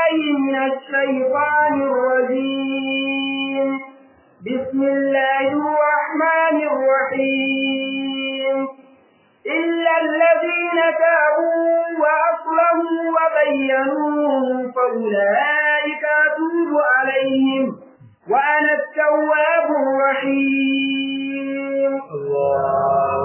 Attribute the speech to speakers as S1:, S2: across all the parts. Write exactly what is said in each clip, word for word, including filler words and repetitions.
S1: بالله من الشيطان الرجيم بسم الله الرحمن الرحيم إلا الذين تابوا وأصلحوا وبينوا فأولئك أتوب عليهم وأنا التواب الرحيم.
S2: الله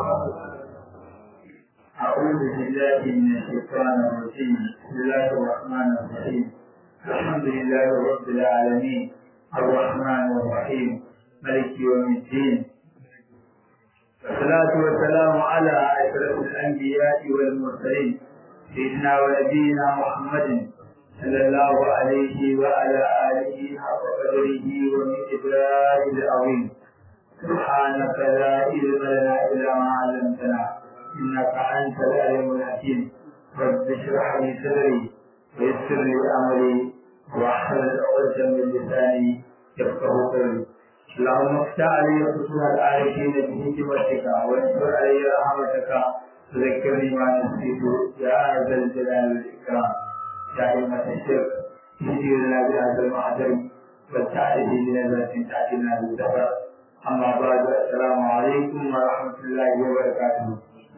S2: أعوذ بالله من الشيطان الرجيم بسم الله الرحمن الرحيم الحمد لله رب العالمين الرحمن الرحيم ملك يوم الدين والصلاة والسلام على أشرف الأنبياء والمرسلين سيدنا ونبينا محمد صلى الله عليه وعلى آله حق قدره ومقداره العظيم. سبحانك لا علم لنا إلا ما علمتنا إنك أنت العليم الحكيم. رب اشرح لي صدري ويسر لي أمري واحلل عقدة من لساني يفقهوا قولي. اللهم افتح علي فتوح العارفين بحكمتك وانشر علي رحمتك تذكرني ما نسيت يا ذا الجلال والإكرام. يا أئمة الشرك اهدي لنا بهذا المحضر والتعرف بنزلة تعتنا بالزهر. أما بعد السلام عليكم ورحمة الله وبركاته.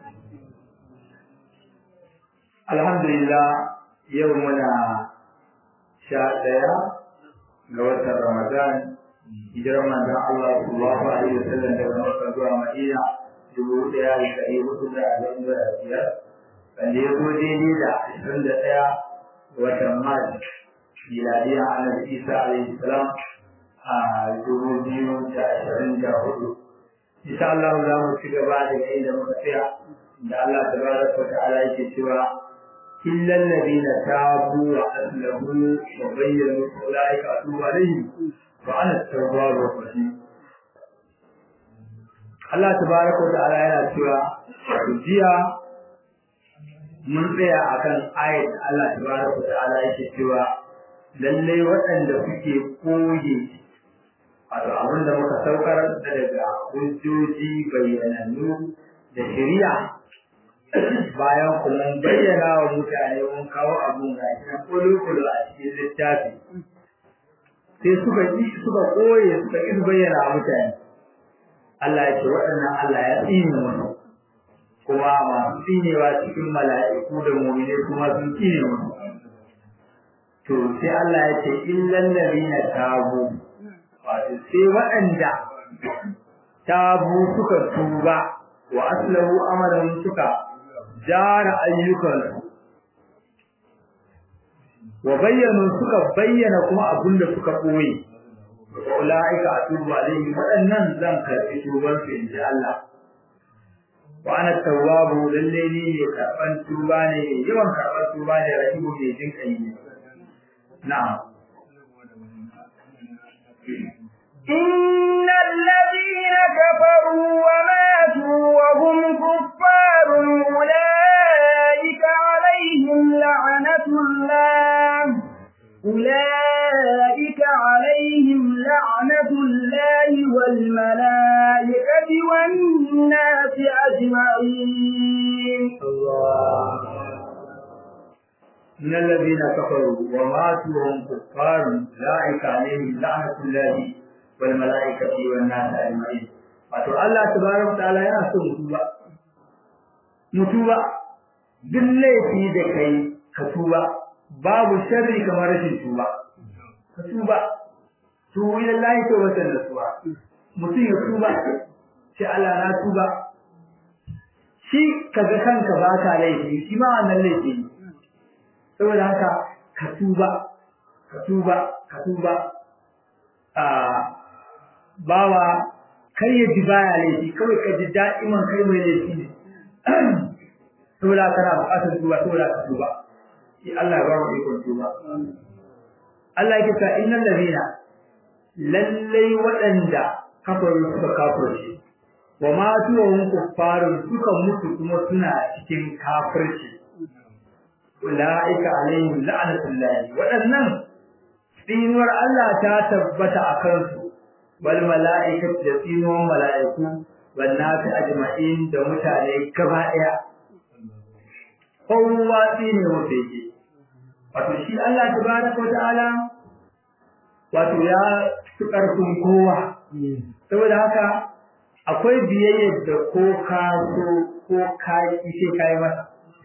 S2: الحمد لله يومنا شاء ga watan Ramadan hijirar manzon Allah sallallahu alaihi wasallam daga Makka zuwa Madina dubu ɗaya da ɗari hudu da arba'in da biyar wanda ya zo daidai da ashirin da ɗaya ga watan Maris miladiya Annabi Isa alaihi salam a dubu biyu da ashirin da hudu. Insha Allah za mu ci gaba da inda muka tsaya da Allah tabaraka wa ta'ala yake cewa إلا الذين تابوا وأسلموا وبينوا أولئك أتوب عليهم وأنا التواب الرحيم. الله تبارك وتعالى yana cewa jiya mun tsaya akan ayat Allah tabaraka wataala yake cewa lalle waɗanda suke koyi wato abin da muka saukar daga hujjoji bayyanannu da shari'a bayan kuma bayyana wa mutane mun kawo abun gashi kulu-kulu a cikin littafi sai suka yi suka koye suka yi bayyana wa mutane Allah ya ce waɗannan Allah ya tsine musu kuma masu tsinewa cikin mala'iku da mu'mini kuma sun tsine musu. To sai Allah ya ce illal ladina tabu wato sai waɗanda tabu suka tuba wa aslahu amalan suka jara ayyukan wa bayyana suka bayyana kuma abinda suka koyi ulaika atubu alaihim wadannan zan karbi tuban su inda Allah wa ana tawwabu lalle ni ne karban tuba ne yawan karban tuba ne rahimu ne jin kai ne na'am
S1: innal ladina kafaru wa matu wa hum kuffarun ulaika alaihim la'natullah ulaika alaihim la'natullah wal malaikati wan nasi ajma'in.
S2: Allah من الذين كفروا وماتوا وهم كفار أولئك عليهم لعنة الله والملائكة والناس أجمعين. wato Allah tabaraka ta'ala yana so mutuba mutuba duk laifi da kai ka tuba babu sharri kamar rashin tuba ka tuba to wallahi to wata nasuwa mutum ya tuba sai Allah na tuba shi kaga kanka baka laifi shi ma wannan laifi saboda haka ka tuba ka tuba ka tuba a bawa kai ya ji baya laifi kawai ka ji da'iman kai mai laifi ne saboda kana buƙatar tuba saboda ka tuba shi Allah ya ba mu ikon tuba Allah yake ta innal ladina lallai waɗanda kafaru suka kafirce wa ma tuwahum kuffarun suka mutu kuma suna cikin kafirci ulaika alaihim la'natullahi waɗannan tsinuwar Allah ta tabbata a kansu wal mala'ikatu da tsinuwar mala'iku wan nasi ajma'in da mutane gaba ɗaya kowa tsine wanda yake wato shi Allah tabaraka wa ta'ala wato ya fi ƙarfin kowa saboda haka akwai biyayya da ko ka so ko ka yi sai kai masa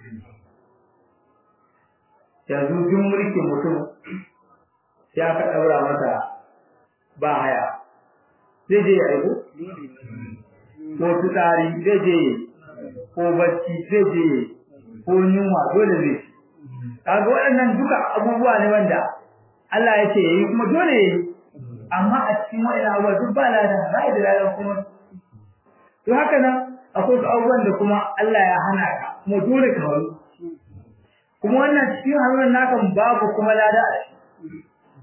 S2: yanzu duk mulkin mutum sai aka daura masa ba haya zai je ya aiko ko tsari zai je ko bacci zai je ko yunwa dole zai kaga waɗannan duka abubuwa ne wanda Allah ya ce yayi kuma dole yayi amma a cikin waɗannan abubuwa duk ba lada ba da lada kuma to haka nan akwai abubuwan da kuma Allah ya hana ka kuma dole ka hawo kuma wannan cikin harunan naka babu kuma lada a ciki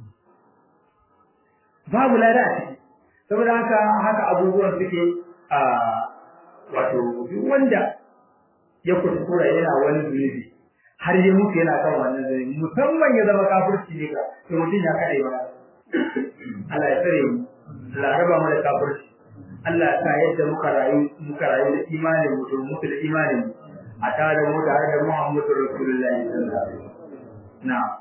S2: babu lada a ciki saboda haka haka abubuwan suke a wato duk wanda ya kuskura yana wani zunubi har ya mutu yana kan wannan zunubi musamman ya zama kafirci ne ka to mutum ya kare ba Allah ya tsare mu Allah raba mu da kafirci Allah ya sa yadda muka rayu muka rayu da imanin mu to mutu da imanin mu a tare mu tare da Muhammadu Rasulullahi sallallahu alaihi wasallam na'am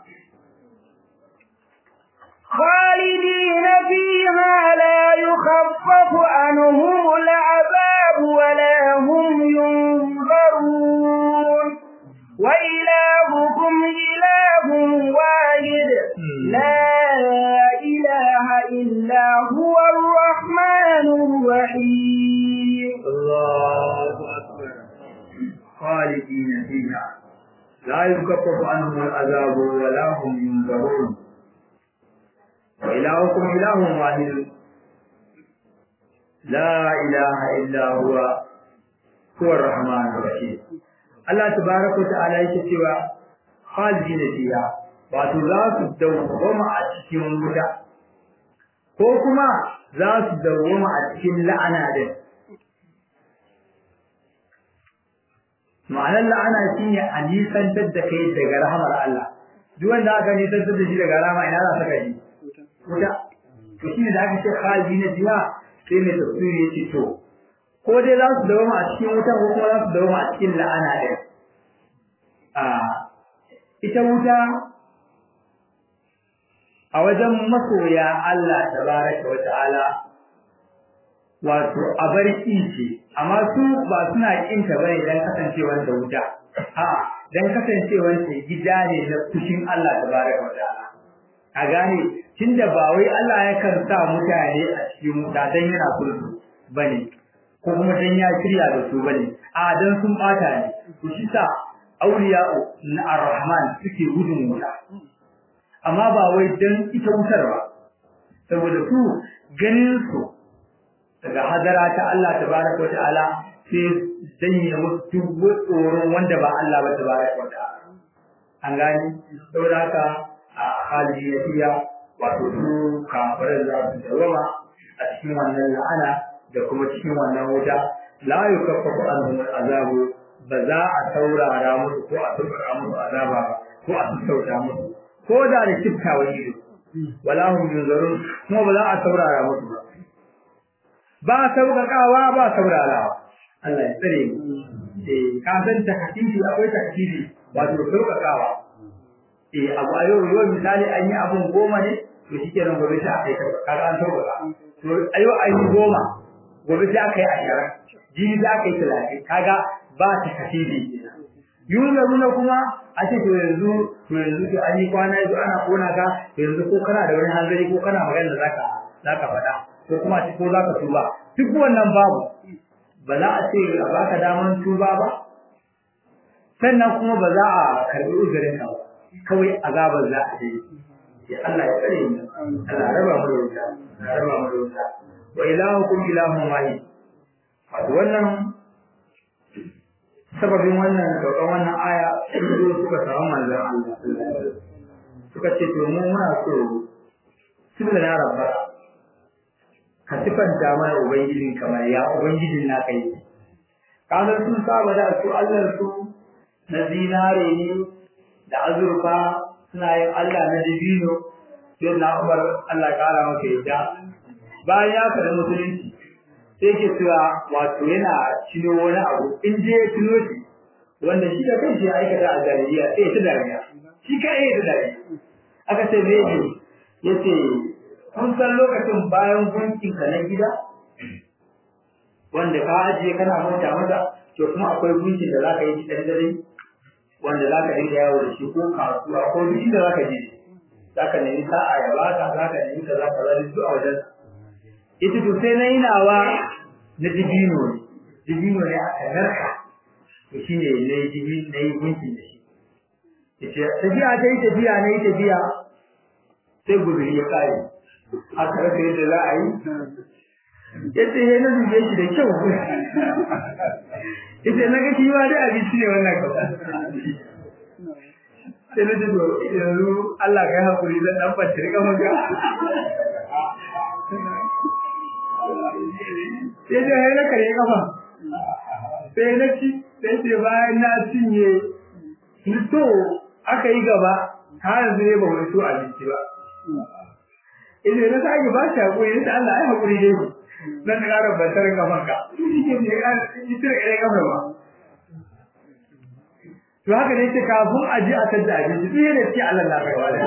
S1: خالدين فيها لا يخفف عنهم العذاب ولا هم ينظرون وإلهكم إله واحد لا إله إلا هو الرحمن الرحيم
S2: الله أكبر خالدين فيها لا يخفف عنهم العذاب ولا هم ينظرون وإلهكم إله واحد لا إله إلا هو هو الرحمن الرحيم Allah tabaraka ta'ala yake cewa khalidina fiha wato za su dawwama a cikin wuta ko kuma za su dawwama a cikin la'ana din ma'anar la'ana shine a nisantar da kai daga rahmar Allah duk wanda aka nisantar da shi daga rahama ina za saka shi wuta to shine da aka ce khalidina fiha sai mai tafsiri yace to ko dai za su dawo a cikin wuta ko kuma za su dawo a cikin la'ana ɗin a ita wuta a wajen masoya Allah tabaraka wa ta'ala wato abarki ce amma su ba suna kinta bane dan kasancewar da wuta a dan kasancewar ta gida ne na kushin Allah tabaraka wa ta'ala a gane tunda ba wai Allah ya karsa mutane a cikin wuta dan yana sulhu bane ko kuma dan ya shirya da su bane a dan sun bata ne to shi sa auliya na ar-rahman suke gudun wuta amma ba wai dan ita wutar ba saboda su ganin su daga hadara ta Allah tabaraka wa ta'ala sai danye musu tsoron wanda ba Allah ba tabaraka wa ta'ala an gani saboda haka a haliyya wato su kafirai za su dawama a cikin wannan la'ana da kuma cikin wannan wuta la yukaffafu anhum al'azabu ba za a saurara musu ko a saurara musu azaba ko a saurara musu ko da da kiftawa ido wala hum yunzarun kuma ba za a saurara musu ba ba saurakawa ba saurarawa Allah ya tsare mu eh ka san takatifi akwai takatifi wato saurakawa eh abu ayo yau misali an yi abun goma ne to shikenan gobe sai aka yi kaga an sauraka to ayo an yi goma gobe sai aka yi ashirin jibi sai aka yi talatin kaga ba ta katibi yuna runa kuma a ce to yanzu to yanzu to an yi kwana yanzu ana kona ka to yanzu ko kana da wani hanzari ko kana magana da zaka zaka faɗa ko kuma a ce ko zaka tuba duk wannan babu ba za a ce a baka daman tuba ba sannan kuma ba za a karɓi uzurin ka kawai azabar za a yi ya Allah ya tsare mu Allah raba mu da wuta raba mu da wuta wa ilahukum ilahun wahid wannan sababin wannan daukan wannan aya sun suka samu manzon Allah suka ce to mu muna so subhana ya rabba ka sifanta mana ubangijin kamar ya ubangijin na kai kana sun saba da su Allah su na zinare ne da azurfa suna yin Allah na dabino sai na Umar Allah kara maka yadda bayan ya kada musulunci sai ke cewa wato yana cino wani abu in je ya tuno shi wanda shi da kanshi ya aikata a jahiliya sai ya ta dariya shi kai da dai aka ce me yake yace kun san lokacin bayan gunkin ka na gida wanda ka ajiye kana mota mata to kuma akwai gunkin da zaka yi dan dare wanda zaka dinga yawo da shi ko kasuwa ko duk inda zaka je zaka nemi sa'a ya baka zaka nemi ka zaka zari su a wajen ita to sai nayi nawa na dibino ne dibino ne aka narka to shine ne dibino ne gunkin da shi yace tafiya dai tafiya ne tafiya sai guduri ya kai aka rasa yadda za a yi yace he na dube shi da kyau yace na ga shi ma da abinci ne wannan kawai sai na dubo yanzu Allah kai hakuri dan dan fatir ka maka sai da he na kare kafa sai na ci sai sai bayan na cinye to aka yi gaba har yanzu ne ba wani so abinci ba idan na sake ba shi hakuri sai Allah ai hakuri dai dan ƙara batar kafanka shi ne an yi tsire kafa ba to haka ne ce kafin aji a tada abinci duk yana ce Allah na kai wala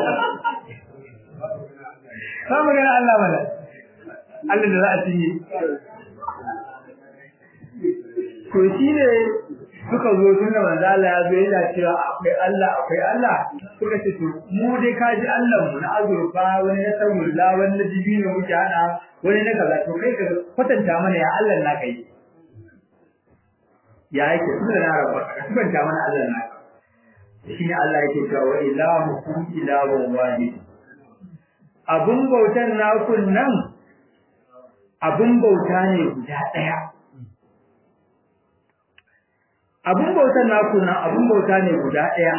S2: samu ga Allah bala Allah da za a cinye ko shi ne suka zo tunda manzo Allah ya zo yana cewa akwai Allah akwai Allah suka ce to mu dai kaji Allah mu na azurfa wani ya samu la wani dibino muke hada wani na kaza to kai ka kwatanta mana ya Allah na kai ya yake tunda na rabu ka kwatanta mana Allah na shi ne Allah yake cewa wa ilahukum ilahun wahid abun bautan naku nan abun bauta ne guda daya abun bautan naku nan abun bauta ne guda daya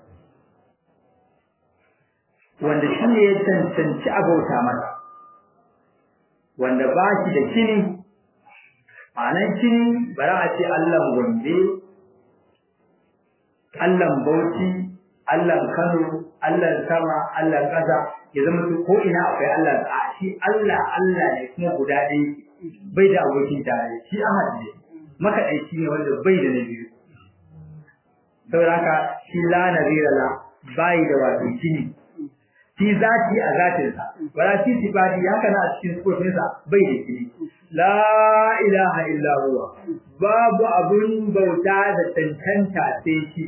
S2: wanda shi ne ya tantance abauta masa wanda ba shi da kini anan kini bara a ce Allah gombe Allah Bauchi, Allah Kano, Allah sama, Allah kaza ya zama su ko ina akwai Allah a shi Allah Allah ne kuma guda ɗaya bai da abokin tare shi Ahad ne makaɗaici ne wanda bai da nabi saboda haka shi la nazira la bai da wato kini shi zati a zatin sa wala shi sifati haka na a cikin sifofin sa bai da kini la ilaha illa huwa babu abun bauta da tantanta sai shi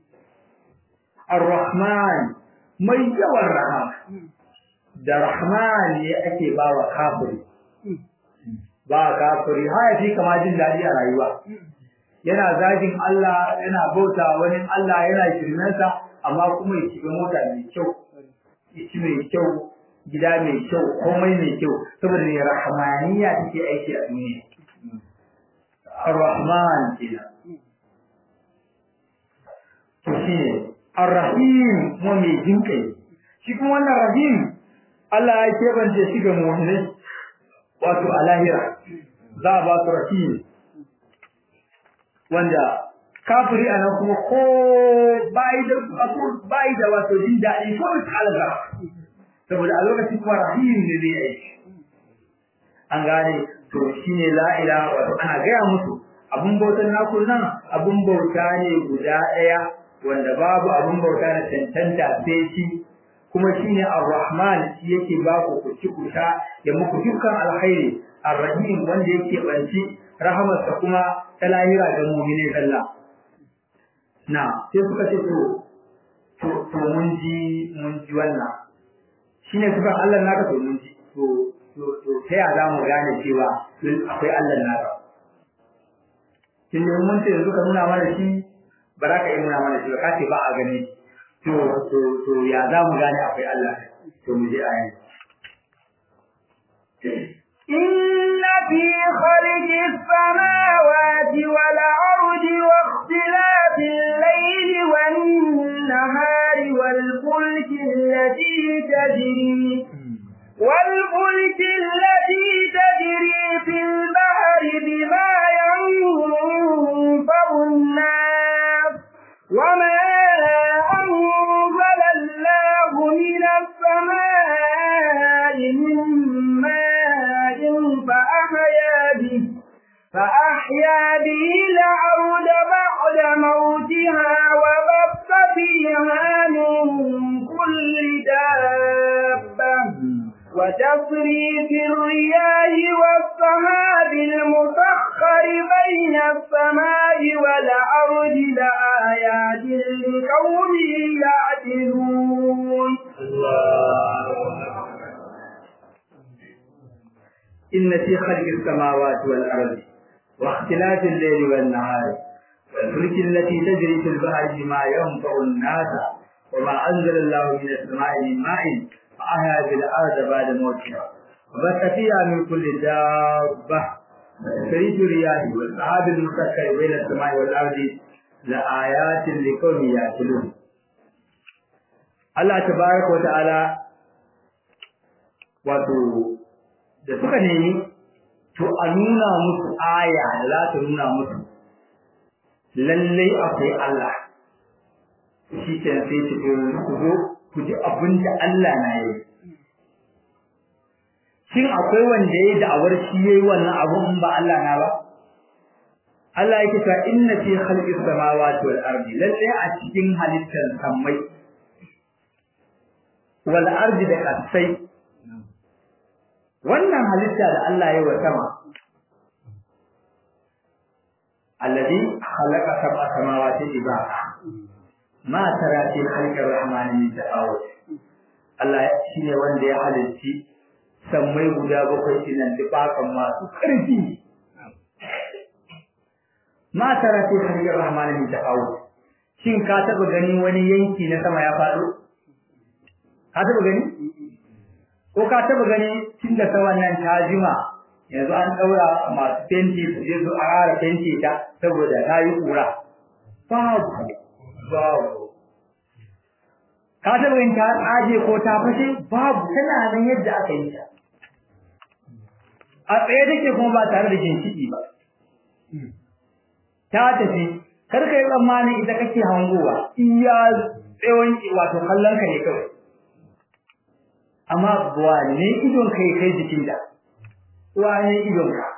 S2: Ar-Rahman mai yawan rahama da Rahman ne ake bawa kafiri ba kafiri haya fi kama jin dadi a rayuwa yana zagin Allah yana bauta wani Allah yana shirmensa amma kuma ya shiga mota mai kyau ya ci mai kyau gida mai kyau komai mai kyau saboda ne rahmaniya take aiki a duniya Ar-Rahman kenan to shine Ar-Rahim mu mai jinkai shi kuma wannan Rahim Allah ya kebance shi ga mu'minai wato a lahira za a ba su Rahim wanda kafiri anan kuma ko bai da bai da wato jin dadi ko alga saboda a lokacin kuma Rahim ne zai yi an gane to shine la ilaha wa ana ga musu abun bautar naku nan abun bauta ne guda daya wanda babu abun bauta da tantanta sai shi kuma shine Ar-Rahman shi yake ba ku kuci kuta ya muku dukkan alkhairi Ar-Rahim wanda yake banci rahamarsa kuma ta lahira ga mu'mini Allah na sai suka ce to to to mun ji mun ji wannan shine suka Allah naka to mun ji to to to sai a zamu gane cewa akwai Allah naka kin mun ce yanzu ka nuna mana shi baraka yi nuna mana shi ka ce ba a gani to to to ya zamu gane akwai Allah to mu je ayi
S1: inna fi khalqis samawati wal ardi wa ikhtilafil layli wan nahari wal fulki allati tajri wal fulki allati tajri fil bahri bima yanfa'u an-nas wama anzala Allahu minas samaa'i min فأحيا به الأرض بعد موتها وبث فيها من وتصريف الرياح والسحاب المسخر بين السماء والأرض لآيات لقوم يعقلون.
S2: إن في خلق السماوات والأرض واختلاف الليل والنهار والفلك التي تجري في البحر بما ينفع الناس وما أنزل الله من السماء من ماء فأحيا بالأرض بعد موتها وبث فيها من كل دابة وتصريف الرياح والسحاب المسخر بين السماء والأرض لآيات لقوم يعقلون. Allah tabaraka wa ta'ala wato da suka nemi to a nuna musu aya da za ta nuna musu lallai akwai Allah, shi ke sai su ku zo ku ji abin da Allah na yi. Shin akwai wanda ya yi da'awar shi ya yi wannan abun in ba Allah na ba? Allah yake cewa inna fi khalqis samawati wal ardi, lallai a cikin halittar sammai wal ardi da kasai, wannan halitta da Allah ya yi wa sama, alladhi khalaqa sab'a samawati tibaqa ma tara fi khalqir rahmani min tafawut. Allah shine wanda ya halicci sammai guda bakwai dinan tibakan masu ƙarfi. Ma tara fi khalqir rahmani min tafawut. Shin ka taba gani wani yanki na sama ya faɗo? Ka taba gani? Ko ka taba gani tunda saman nan ta jima yanzu an daura masu fenti su je su arara fenti ta saboda ta yi kura? Babu, babu. Ka taba yin ta tsaje ko ta fashe? Babu, tana nan yadda aka yi ta. A tsaye take kuma ba tare da ginshiƙi ba. Ta tafi, kar ka yi tsammanin ita kake hangowa, iya tsawon wato kallon ka ne kawai. Amma wane idon kai kai jikin da, wane idon ka,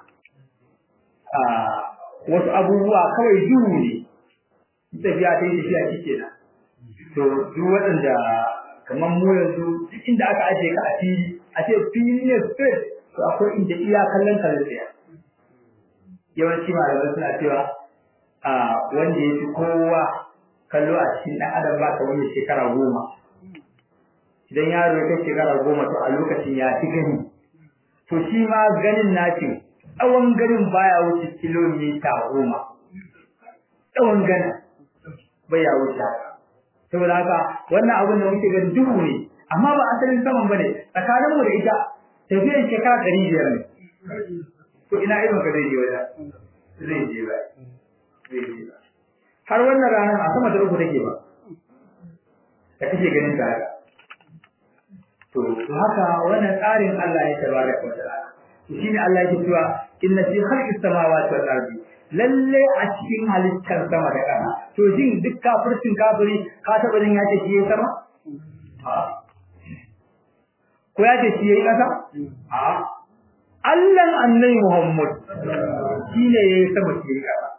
S2: wasu abubuwa kawai duhu ne, tafiya ta yi tafiya kike na. To, duk waɗanda kamar mu yanzu cikin da aka ajiye ka a fili, a ce fili ne straight, to akwai inda iya kallon ka da tsaya. Yawanci malamai suna cewa wanda ya fi kowa kallo a cikin ɗan adam ba ta wani shekara goma. Idan yaro ya kai shekara goma to a lokacin ya fi gani, to shi ma ganin nace tsawon ganin baya wuce kilomita goma, tsawon ganin baya wuce haka. Saboda haka wannan abin da muke gani duhu ne, amma ba asalin saman bane, tsakanin mu da ita tafiyan shekara ɗari biyar ne. To ina idon ka zai je wajen? Zai je ba, zai je ba. Har wannan ranar a sama da uku take ba, da kake ganin ta haka. To haka wannan tsarin Allah ya tabaraka wa ta'ala. Shine Allah yake cewa inna fi khalqis samawati wal ardi, lalle a cikin halittar sama da ƙasa. To jin duk kafircin kafiri ka taba jin ya ce shi yayi sama? A ko ya ce shi yayi ƙasa? A Allah annabi Muhammad shine yayi sama shi yayi ƙasa.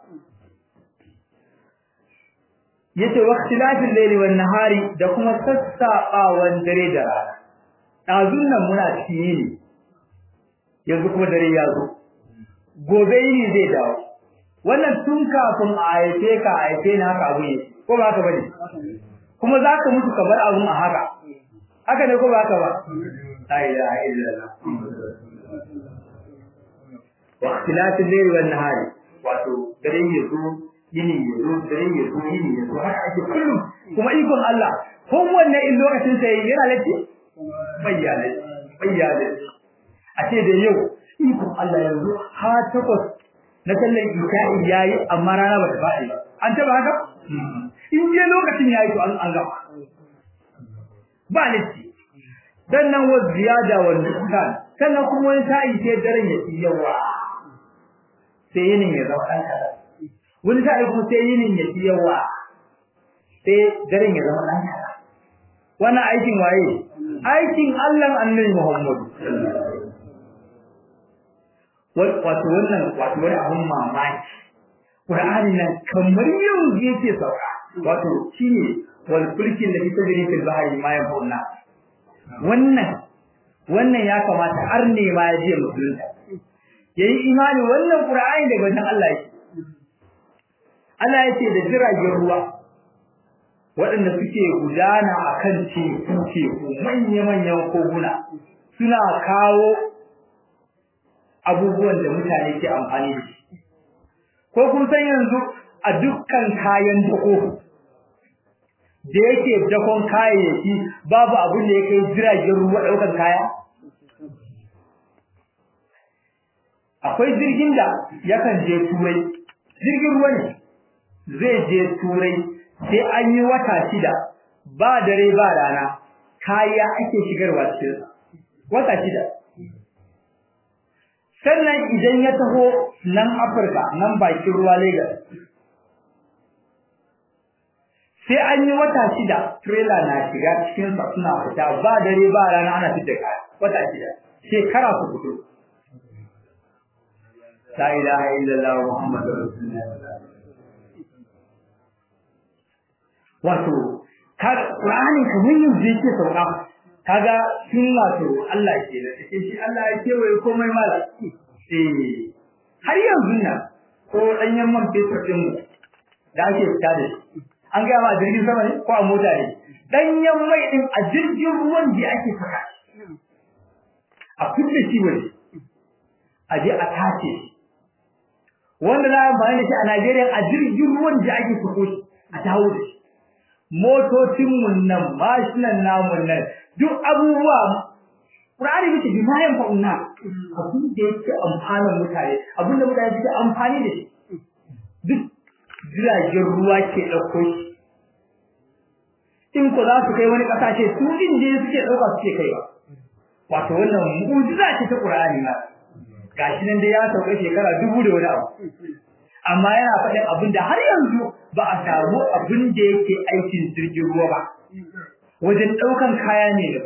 S2: Yace waqtilafil layli wan nahari, da kuma sassaɓawan dare da rana. Ɗazun nan muna cikin yini, yanzu kuma dare ya zo, gobe yini zai dawo. Wannan tun kafin a haife ka a haife ni haka abu ne, ko ba haka bane? Kuma za ka mutu ka bar abun a haka, haka ne ko ba haka ba? La ilaha illallah. Wa ikhtilafil layli wan nahari, wato dare ya zo, yini ya zo, dare ya zo, yini ya zo, haka ake kullum. Kuma ikon Allah, kowanne in lokacin sa yana latti? Bayyana, bayyana. A ce da yau ikon Allah yanzu ha takwas na sallar isha'i yayi amma rana ba ta faɗi ba. An taba haka? In je lokacin yayi to an an gama. Ba latti. Dan nan wa ziyada wa nuqsan. Sannan kuma wani sa'i sai daren ya ci yawa. Sai yinin ya zama ɗan kaɗan. Wani sa'i kuma sai yinin ya ci yawa. Sai daren ya zama ɗan kaɗan. Wannan aikin waye? Aikin Allah annabi Muhammad. Wato wannan wato wani abun mamaki. Qur'ani nan kamar yau yake sauka. Wato shine wal fulkin da tajri fil bahri ma yabuna. Wannan wannan ya kamata har ne ma ya je musulunta yayi imani wannan Qur'ani daga wajen Allah yake Allah yake da jiragen ruwa waɗanda suke gudana akan teku teku manya-manyan koguna suna kawo abubuwan da mutane ke amfani da shi ko kun san yanzu a dukkan kayan dako da yake dakon kayayyaki babu abin da yake jiragen ruwa daukan kaya akwai jirgin da yakan je turai jirgin ruwa ne zai je turai sai an yi wata shida ba dare ba rana kaya ake shigarwa cikin wata shida sannan idan ya taho nan Afirka nan bakin ruwa Lagos sai an yi wata shida trailer na shiga cikin sa suna fita ba dare ba rana ana fitar kaya wata shida shekara ku fito la ilaha illallah muhammadur rasulullah wato Qur'ani kamar yanzu yake sauka kaga sunna to Allah ke da take shi Allah ya kewaye komai mala eh har yanzu na ko danyen man fetur din mu da ake fita da shi an ga ma jirgin sama ne ko a mota ne danyen mai din a jirgin ruwan da ake saka a fitar shi wani a je a tace wanda na bayan shi a Najeriya a jirgin ruwan da ake sako shi a dawo da shi motocin mun nan mashinan namun nan duk abubuwa Qur'ani yake bi mayan fa'unna abin da yake amfanin mutane abin da mutane suke amfani da shi duk jiragen ruwa ke dauko shi in ko za su kai wani kasashe su din da suke dauka suke kaiwa wato wannan mu'jiza ce ta Qur'ani ma gashi nan da ya sauka shekara dubu da wani abu amma yana faɗin abin da har yanzu ba a samu abin da yake aikin jirgin ruwa ba wajen ɗaukan kaya ne da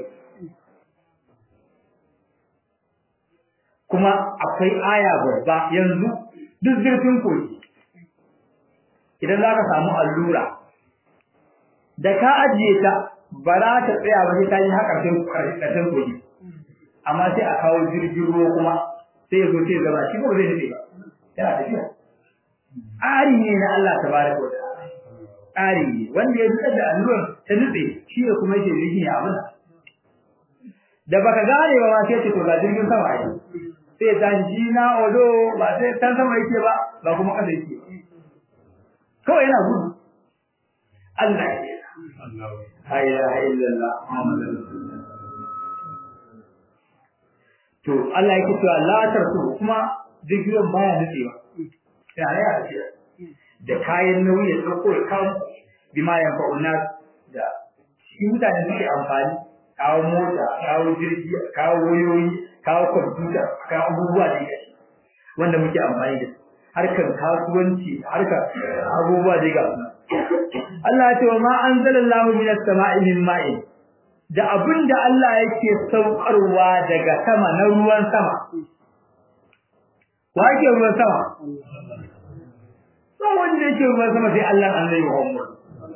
S2: kuma akwai aya babba yanzu duk zurfin koyi idan za ka samu allura da ka ajiye ta ba za ta tsaya ba sai ta yi haka ƙarshen koyi amma sai a kawo jirgin ruwa kuma sai ya zo sai zama shi ba zai nufi ba yana tafiya ari ne na Allah tabaraka wa ta'ala ari ne wanda ya duka da alluran ta nutse shi ne kuma yake rigi ya abuna da baka gane ba sai ce to ga jirgin sama ai sai ta ji na odo ba sai tan sama yake ba ba kuma kasa yake kawai yana gudu Allah ya Allah la ilaha illallah muhammadur rasulullah to Allah yake cewa la tarku kuma jirgin baya nutsewa sai ya ce da kayan nauyi ya dauko ya kawo bima ya fa'una da shi mutane suke amfani kawo mota kawo jirgi kawo wayoyi kawo computer kawo abubuwa da yake wanda muke amfani da harkar kasuwanci harkar abubuwa da yake Allah ya ce wa ma anzalallahu minas sama'i min ma'in da abinda Allah yake saukarwa daga sama na ruwan sama wa yake ruwan sama ba wanda yake ruwan sama sai Allah Annabi Muhammad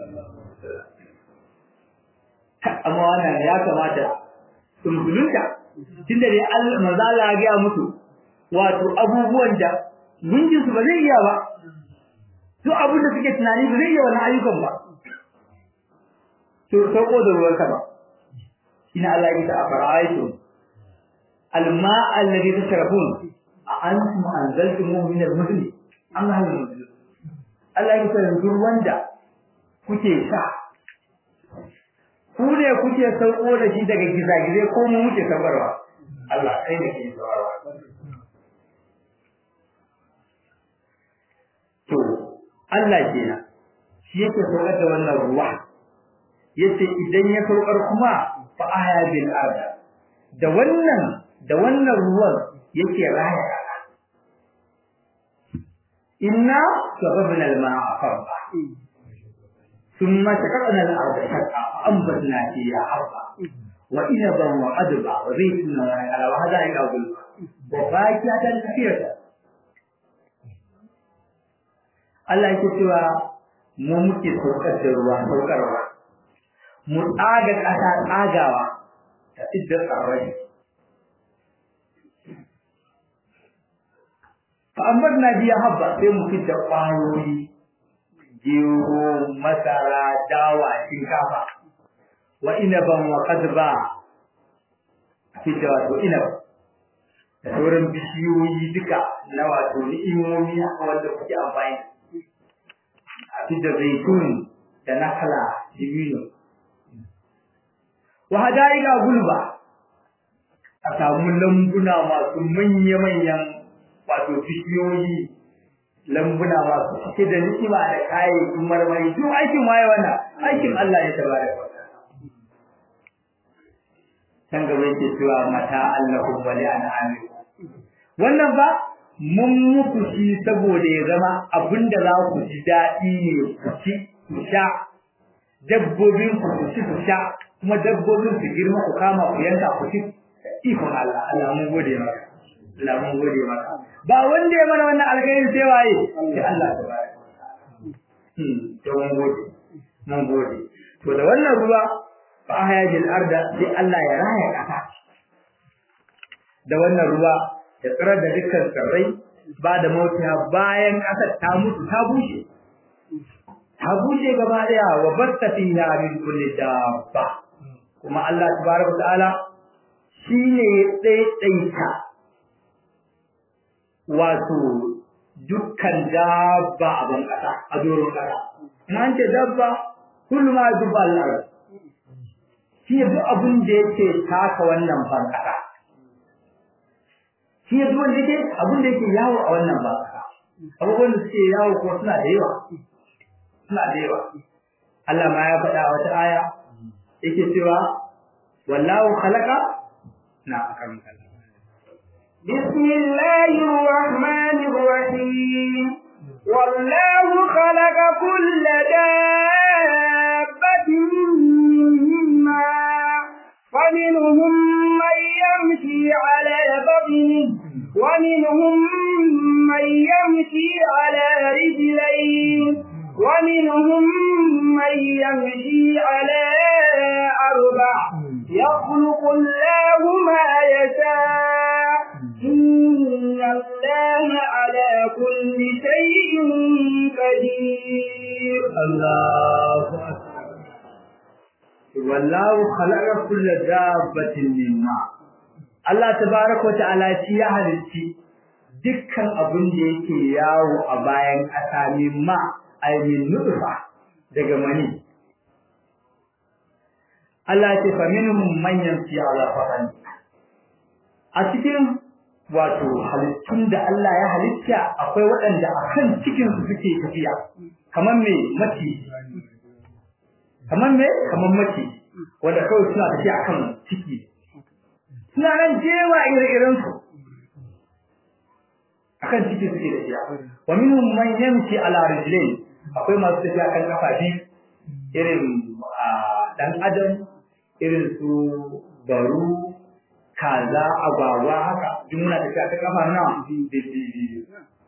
S2: amma wannan ya kamata su musulunta tunda dai Allah manzo Allah ya ga musu wato abubuwan da gunjin su ba zai iya ba to abin da suke tunani ba zai iya wannan ayyukan ba to sauko da ruwan sama ina Allah ya ta fara'aitu alma alladhi tashrabun a antum anzaltumuhu min al-muzni Allah ya Allah ya ce yanzu wanda kuke sha ku ne kuke sauko da shi daga gizagire ko mu muke sabarwa Allah kai ne ke sabarwa to Allah kenan shi yake saukar da wannan ruwa yace idan ya saukar kuma fa aya bil arda da wannan da wannan ruwan yake raya inna sababna al-ma'a farqa thumma shaqaqna al-arda shaqqa anbatna fiha habba wa inaban wa adba wa zaytuna wa ala wa hadaika bil wa fakiyatan kathiratan Allah yake cewa mu muke saukar da ruwa saukarwa mu tsaga kasa tsagawa ta iddar tsarrai amma na biya habba sai mu fitta kwayoyi gero masara dawa shinkafa wa inaban wa qadba fitta wato inab da sauran bishiyoyi duka na wato ni'imomi wanda kuke amfani a fitta zaitun da nakala dibino wa hadaiga gulba a samu lambuna masu manya-manyan wato bishiyoyi lambuna masu cike da ni'ima da kayayyakin marmari duk aikin waye wannan aikin Allah ya tabaraka wa ta'ala san gaba yake cewa mata Allahu wa li'anami wannan ba mun muku shi saboda ya zama abinda za ku ji dadi ne ku ci ku sha dabbobin ku ku ci ku sha kuma dabbobin su girma ku kama ku yanka ku ci ikon Allah Allah mun gode maka Allah mun gode maka ba wanda ya mana wannan alkhairi sai waye sai Allah tabaraka hmm to mun gode mun gode to da wannan ruwa fa hayajil arda sai Allah ya raya kasa da wannan ruwa ya tsara da dukkan tsirrai ba da mutiya bayan kasar ta mutu ta bushe ta bushe gaba daya wa battatina min kulli dabba kuma Allah tabaraka ta'ala shine ya daidaita wato dukkan dabba a ban kasa a doron kasa nan ce dabba kullu ma dabba Allah shi duk abun da yake taka wannan ban kasa shi duk wanda yake abun da yake yawo a wannan ban kasa abubuwan da suke yawo ko suna da yawa suna da yawa Allah ma ya faɗa wata aya yake cewa wallahu khalaqa na akan kallon
S1: بسم الله الرحمن الرحيم والله خلق كل دابة من ماء فمنهم من يمشي على بطنه ومنهم من يمشي على رجلين ومنهم من يمشي على أربع يخلق الله ما يشاء إن الله على كل شيء قدير
S2: الله أكبر والله خلق كل دابة من ماء Allah tabaraka wa ta'ala shi ya halicci dukkan abin da yake yawo a bayan ƙasa min ma ayyin nutfa daga mani Allah ya ce fa minhum man yamshi ala fahmi a cikin wato halittun da Allah ya halitta akwai waɗanda akan cikin su suke tafiya kamar me mace kamar me kamar mace wanda kawai suna tafiya akan ciki suna nan jewa ire-iren su akan ciki suke tafiya wa minhum man yamshi ala rijlain akwai masu tafiya kan kafa biyu irin dan adam irin su baru kaza agwagwa haka duk muna tafiya ta kafa nawa biyu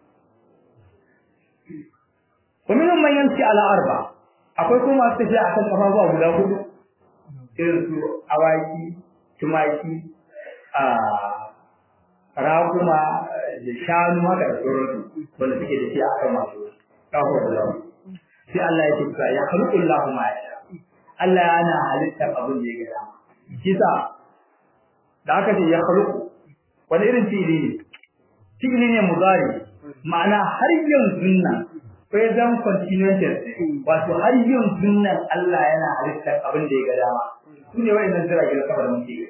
S2: kuma mun man yanci ala arba akwai kuma masu tafiya akan kafa ba guda hudu irin su awaki tumaki a raguma da shanu haka da sauransu wanda suke tafiya akan masu kafa guda sai Allah ya ce ya khalqullahu ma yasha Allah yana halittar abin da ya ga dama kisa da aka ce ya khaluqu wani irin fi'ili ne fi'ili ne mudari ma'ana har yanzu nan present continuous wato har yanzu nan Allah yana halittar abin da ya ga dama sune wayannan jiragen kafa da muke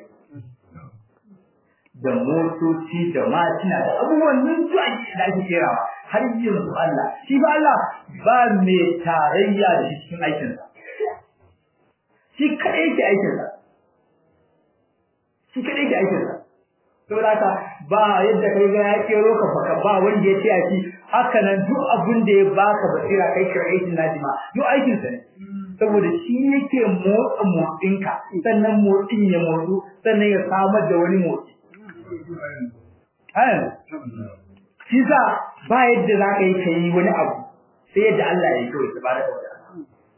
S2: da motoci da mashina da abubuwan nan su ake da ake kerawa har yanzu Allah shi ba Allah ba mai tarayya da shi cikin aikinsa shi kadai yake aikinsa shi kadai ke aikin sa saboda haka ba yadda kai ga ya kero ka baka ba wanda ya tiya shi haka nan duk abin da ya baka basira kai creating najima duk aikin sa ne saboda shi yake motsa motsin ka sannan motsin ya motsu sannan ya samar da wani motsi eh shi sa ba yadda za ka yi kai wani abu sai yadda Allah ya yi kawai tabaraka wa ta'ala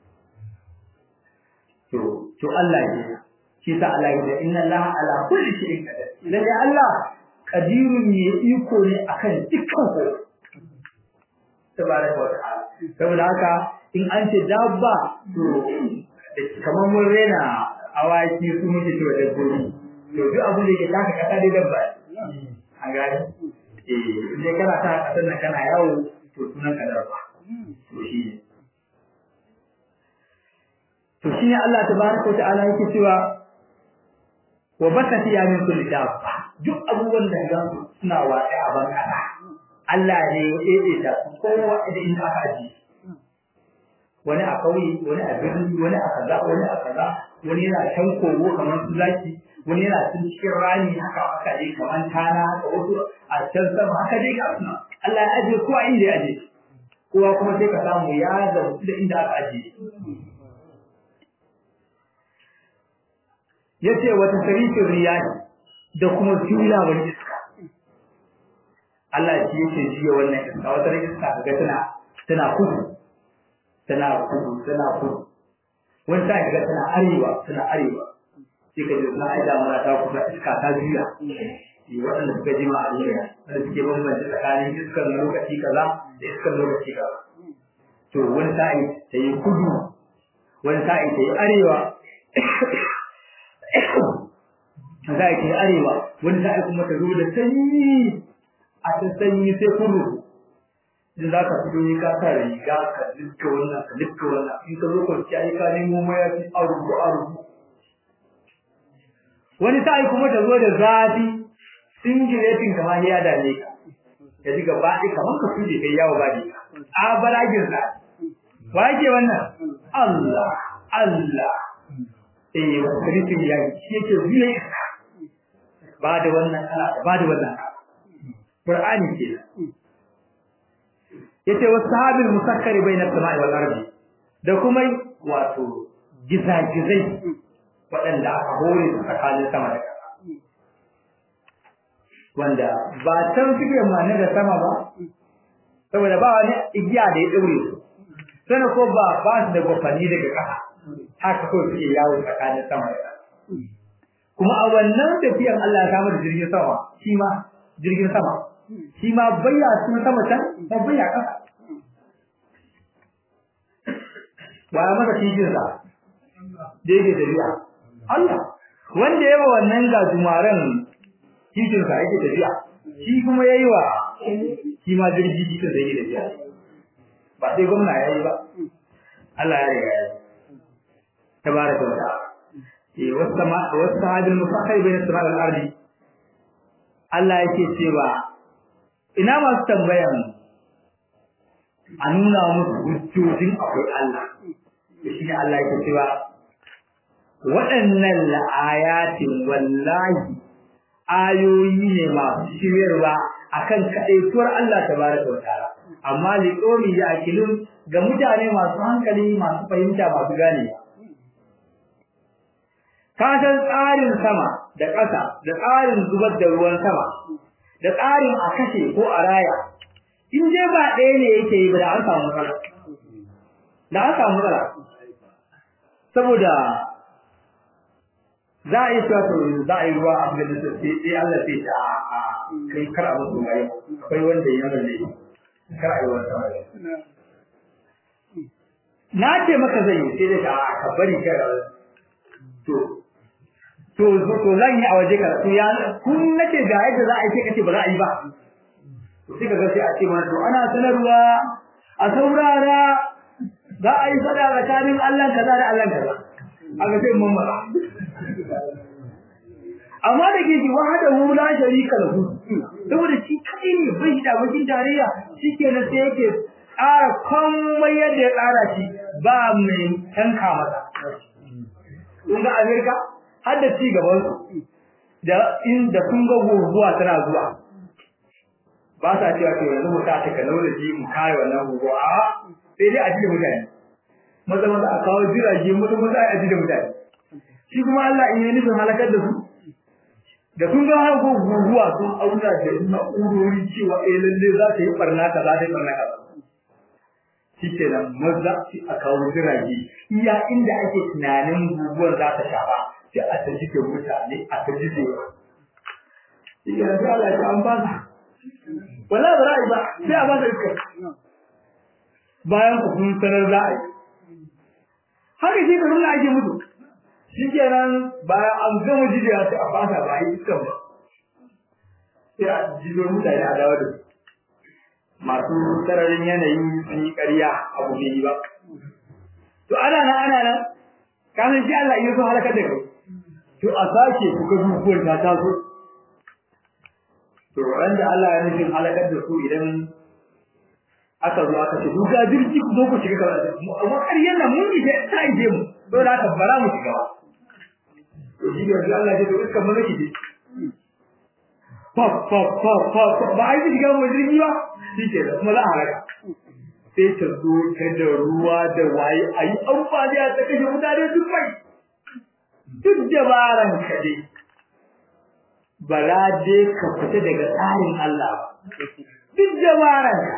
S2: to to Allah ya shi sa Allah ya inna Allah ala kulli shay'in qadir lalle Allah qadirun ne iko ne akan dukkan ko tabaraka wa ta'ala saboda haka in an ce dabba to kamar mun rena awaki su muke cewa dabbobi to duk abin da yake taka kasa dai dabba an gani eh idan kana ta kasar nan kana yawo to sunan ka dabba to shi to shi ne Allah tabaraka wa ta'ala yake cewa wa bakati ya min kulli dabba duk abubuwan da ga suna wace a ban kasa Allah ne ya dade ta kowa da inda aka aji wani a kauye wani a birni wani a kaza wani a kaza wani yana can kogo kamar su zaki wani yana cikin rani haka aka dai kamar tana haka wasu a can sama haka dai ga suna Allah ya aje kowa inda ya aje kowa kuma sai ka samu ya zabu da inda aka aje yace wata sarifin riyahi da kuma jula wani iska Allah shi yake jiya wannan iska wata iska kaga tana tana kudu tana kudu tana kudu wani sai kaga tana arewa tana arewa sai kaje na aida mara ta kusa iska ta juya shi waɗanda suka jima a duniya wanda suke bambanta tsakanin iskar lokaci kaza da iskar lokaci kaza to wani sai ta yi kudu wani sai ta yi arewa za ki arewa wani sai kuma ta zo da sanyi a ta sanyi sai kuru in za ka fito ni ka sa riga ka dukka wannan ka dukka wannan in ka zo kwanci ai ka nemo mayafi a rubu a rubu wani sai kuma ta zo da zafi singiletin kamar ya dame ka ka ji gaba ɗaya kamar ka fuje kai yawo ba ka a balagin sa wa yake wannan Allah Allah eh kristi ya shi yake zuwa ba da wannan ba da wannan Qur'ani ke yace wasahabil musakkari bayna as-sama'i wal ardi da kuma wato gizagizai wadanda aka hore tsakanin sama da ƙasa wanda ba tan suke manne da sama ba saboda ba wani igiya da ya daure su sai ko ba ba su da gofani daga ƙasa haka ko suke yawo tsakanin sama da ƙasa kuma a wannan tafiyan Allah ya samu da jirgin sama shi ma jirgin sama shi ma bayya sun sama can ba bayya ƙasa ba ya maka cikin sa da yake tafiya Allah wanda yawa wannan gajumaren cikin sa yake tafiya shi kuma yayi wa shi ma jirgi cikin sa yake tafiya ba sai gwamna yayi ba Allah ya riga ya tabaraka wa ta'ala eh wasama wasahabil musakhkhir bayna as-sama'i wal ardi Allah yake cewa ina masu tambayan a nuna musu hujjojin akwai Allah shi ne Allah yake cewa waɗannan la'ayatin wallahi ayoyi ne masu shiryarwa akan kaɗaituwar Allah tabaraka wa ta'ala amma liqomi ya'qilun ga mutane masu hankali masu fahimta masu ganewa kasan tsarin sama da ƙasa da tsarin zubar da ruwan sama da tsarin a kashe ko a raya in dai ba ɗaya ne yake yi ba da an samu matsala da an samu matsala saboda za a yi shato za a yi ruwa a da sai Allah sai ta a kai kar a mutu mai akwai wanda ya malle kar a yi wata na ce maka zai yi sai da ka bari kar to to to zan yi a waje karatu ya kun nace ga yadda za a yi sai kace ba za a yi ba to sai kaga sai a ce mana to ana sanarwa a saurara za a yi fada tsakanin Allah kaza da Allah kaza aka ce mun mara amma da ke ji wahada hu la sharika lahu saboda shi kai ne bai da wajen tarayya shikenan sai yake tsara komai yadda ya tsara shi ba mai tanka masa kun ga America har da ci gaban su da inda kun ga guguwa tana zuwa ba sa cewa to yanzu mu ta technology mu kai wannan guguwa a sai dai a ji da mutane maza maza a kawo jirage mutum maza a ji da mutane shi kuma Allah in yi nufin halakar da su da kun ga har guguwa sun auna da na'urori cewa eh lalle za ta yi barna ta za ta yi barna kaza shikenan maza a kawo jirage iya inda ake tunanin guguwar za ta shafa sai a taji da mutane a taji da shikenan sai Allah ya an ba wala ba rai ba sai a ba da iska bayan ku kun sanar za a yi haka shi ka nuna ake mutu shi kenan bayan an gama jijiya sai a fasa ba a yi iskan ba sai a jijo mutane a dawo da su masu sararin yanayi sun yi ƙarya abu bai yi ba to ana nan ana nan kasan shi Allah iya so halakar da kai to a sake ku ga dukuwar ta taso to wanda Allah ya nufin halakar da su idan aka zo aka ce duka jirgi ku zo ku shiga gaba amma ƙaryar nan mun yi ta ije mu to da aka bara mu shiga ba to shi ga Allah ya ce iska mun nake ji pop pop pop pop ba ai shiga mu jirgi ba shi ke da kuma za a halaka sai ta zo ta da ruwa da waye ayi amfani da ta kashe mutane duk mai duk dabaran ka dai bara dai ka fita daga tsarin Allah duk dabaran ka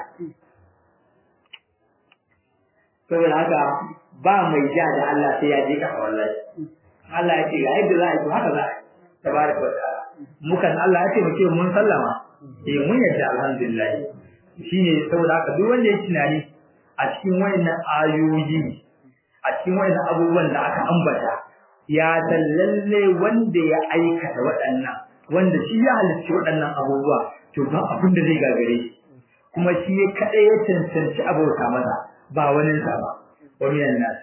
S2: saboda haka ba mai ja da Allah sai ya je ka wallahi Allah ya ce ga yadda za a yi haka za a yi tabaraka wa ta'ala mukan Allah ya ce mu ce mun sallama eh mun yadda alhamdulillah shine saboda haka duk wanda ya tunani a cikin wayannan ayoyi a cikin wayannan abubuwan da aka ambata ya lalle wanda ya aikata waɗannan wanda shi ya halicci waɗannan abubuwa to ba abin da zai gagare shi kuma shi ya kada ya tantance abota masa ba wani sa ba wa minan nas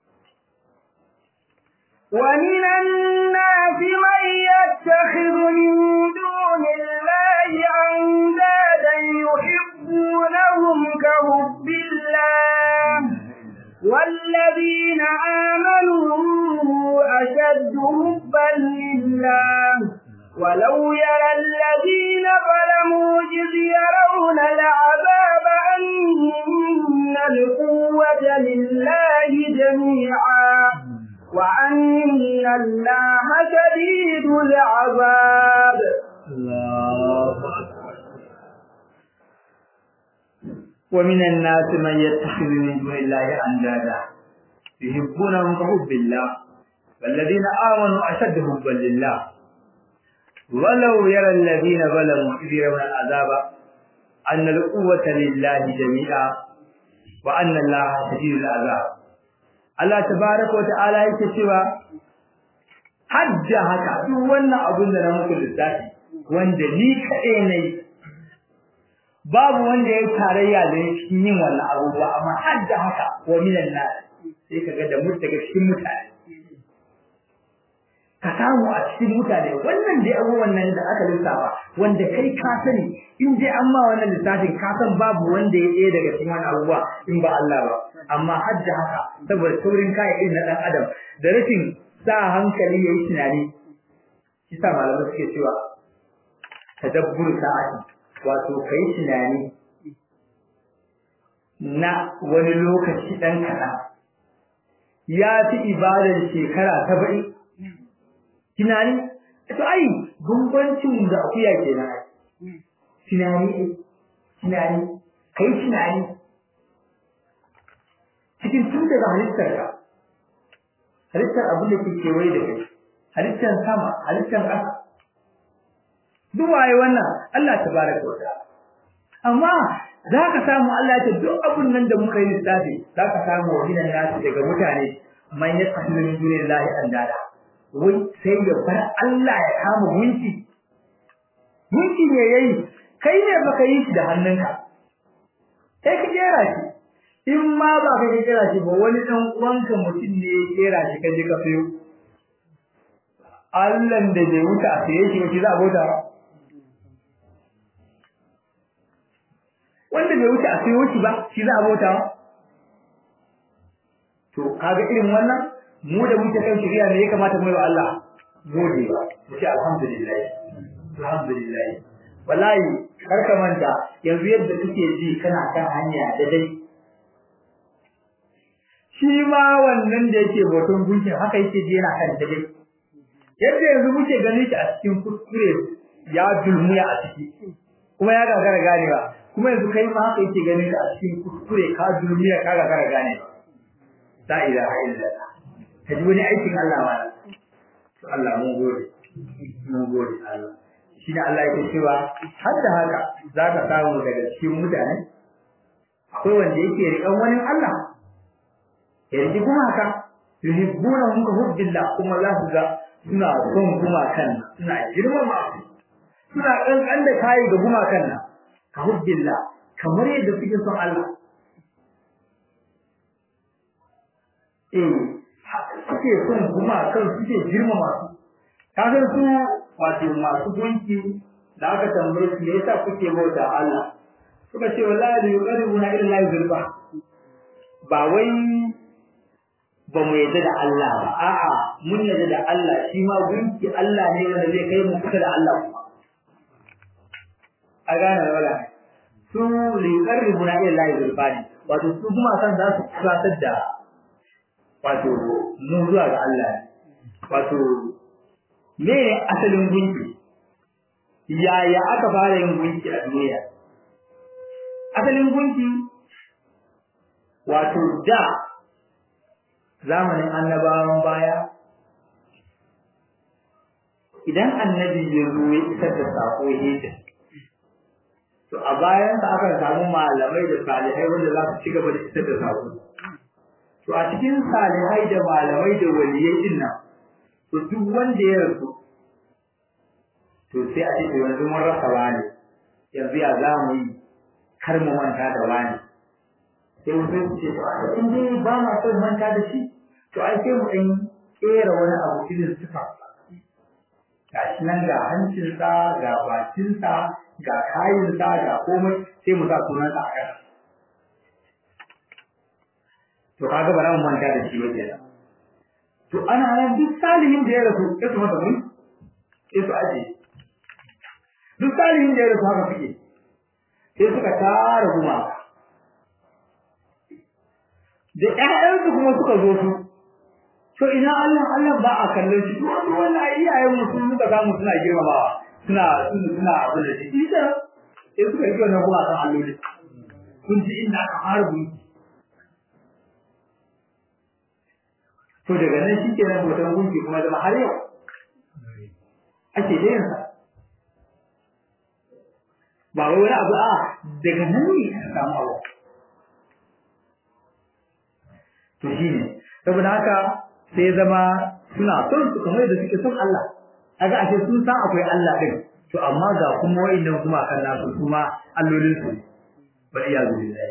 S1: wa minan nas man yattakhidhu min dunillahi andadan yuhibbunahum ka hubbillah والذين آمنوا أشد حبا لله ولو يرى الذين ظلموا إذ يرون العذاب أن القوة لله جميعا وأن الله شديد العذاب
S2: الله ومن الناس من يتخذ من دون الله أندادا يحبونهم كحب الله والذين آمنوا أشد حبا لله ولو يرى الذين ظلموا إذ يرون العذاب أن القوة لله جميعا وأن الله شديد العذاب الله تبارك وتعالى يكتشف حج هكا duk wannan abun da na muku lissafi wanda ni kaɗai nayi babu wanda ya tarayya da cikin yin wannan abubuwa amma har da haka wa minan nas sai kaga da mutu daga cikin mutane ka samu a cikin mutane wannan dai abubuwan nan da aka lissafa wanda kai ka sani in dai amma wannan lissafin ka san babu wanda ya tsaye daga cikin wannan abubuwa in ba Allah ba amma har da haka saboda saurin kai irin na dan adam da rashin sa hankali yayi tunani shi sa malamai suke cewa tadabbur sa'ati wato kai tunani na wani lokaci dan kada ya fi ibadar shekara saba'in tunani to ai bambancin da akuya kenan tunani tunani kai tunani cikin tun daga halittar ka halittar abin da ke kewaye da kai halittar sama halittar ƙasa duk waye wannan Allah tabaraka wa ta'ala amma zaka samu Allah ya duk abun nan da muka yi lissafi zaka samu wahinan nasu daga mutane man yaqulu min dunillahi andada wai sai ya bar Allah ya kama gunki gunki ne yayi kai ne baka yi shi da hannunka sai ka jera shi in ma ba ka jera shi ba wani dan uwanka mutum ne ya jera shi kaje ka fiyo Allah da bai wuta a sai shi wace za a bauta wanda bai wuce a sayo shi ba shi za a bauta to kaga irin wannan mu da muke kan shari'a ne ya kamata mu yi wa Allah gode ba mu ce alhamdulillah alhamdulillah wallahi kar ka manta yanzu yadda kake ji kana kan hanya da dai shi ma wannan da yake bautan gunki haka yake ji yana kan da dai yadda yanzu muke gani shi a cikin kuskure ya dulmuya a ciki kuma ya gagara ganewa kuma yanzu kai ma haka yake ganin ka a cikin kuskure ka duniya ka ga kara gane la ilaha illallah kaji wani aikin Allah ma to Allah mun gode mun gode Allah shi ne Allah yake cewa har da haka zaka samu daga cikin mutane akwai wanda yake riƙan wani Allah ya riƙi gumaka yuhibbuna hum ka hubbillah kuma za su ga suna son gumakan nan suna girmama su suna kankan da kai ga gumakan nan ka hubbillah kamar yadda suke son Allah eh suke son gumakan suke girmama su kaga su wato masu gunki da aka tambaye su me yasa kuke bauta Allah suka ce wallahi yuqarribuna ila Allah zulfa ba wai ba mu yadda da Allah ba a'a mun yadda da Allah shi ma gunki Allah ne wanda zai kai mu kusa da Allah kuma a gane wala su yuqarribuna ila Allah zulfa ne wato su kuma san za su kusatar da wato mu zuwa ga Allah wato me asalin gunki yaya aka fara yin gunki a duniya asalin gunki wato da zamanin annabawan baya idan annabi ya zo ya isar da sako yake to a bayan sa aka samu malamai da salihai wanda za su ci gaba da isar da sako to a cikin salihai da malamai da waliyai din nan to duk wanda ya rasu to sai a ce yanzu mun rasa wani yanzu ya za mu yi kar mu manta da wani sai mu sai ce in dai ba ma son manta da shi to ai sai mu dan kera wani abu irin sifa gashi nan ga hancinsa ga bakinsa ga kayinsa ga komai sai mu sa sunan sa a kan to kaga ba mu manta da shi ba kenan to ana nan duk salihin da ya rasu sai su masa mun sai su aje duk salihin da ya rasu haka suke sai suka tara guma da ƴaƴansu kuma suka zo su to ina Allah Allah ba a kallon shi to wannan iyayen mu sun muka samu suna girmamawa suna suna abu da shi ita sai suka yi wannan guma kan alloli kun ji inda aka fara gunki to daga nan shi kenan mutan gunki kuma zama har yau ake da yansa ba wai wani abu a daga nan ne aka samu abu to shi ne saboda haka sai zama suna son su kamar da suke son Allah kaga ashe sun san akwai Allah din to amma ga kuma wayannan kuma kan nasu kuma allolin su bal ya billahi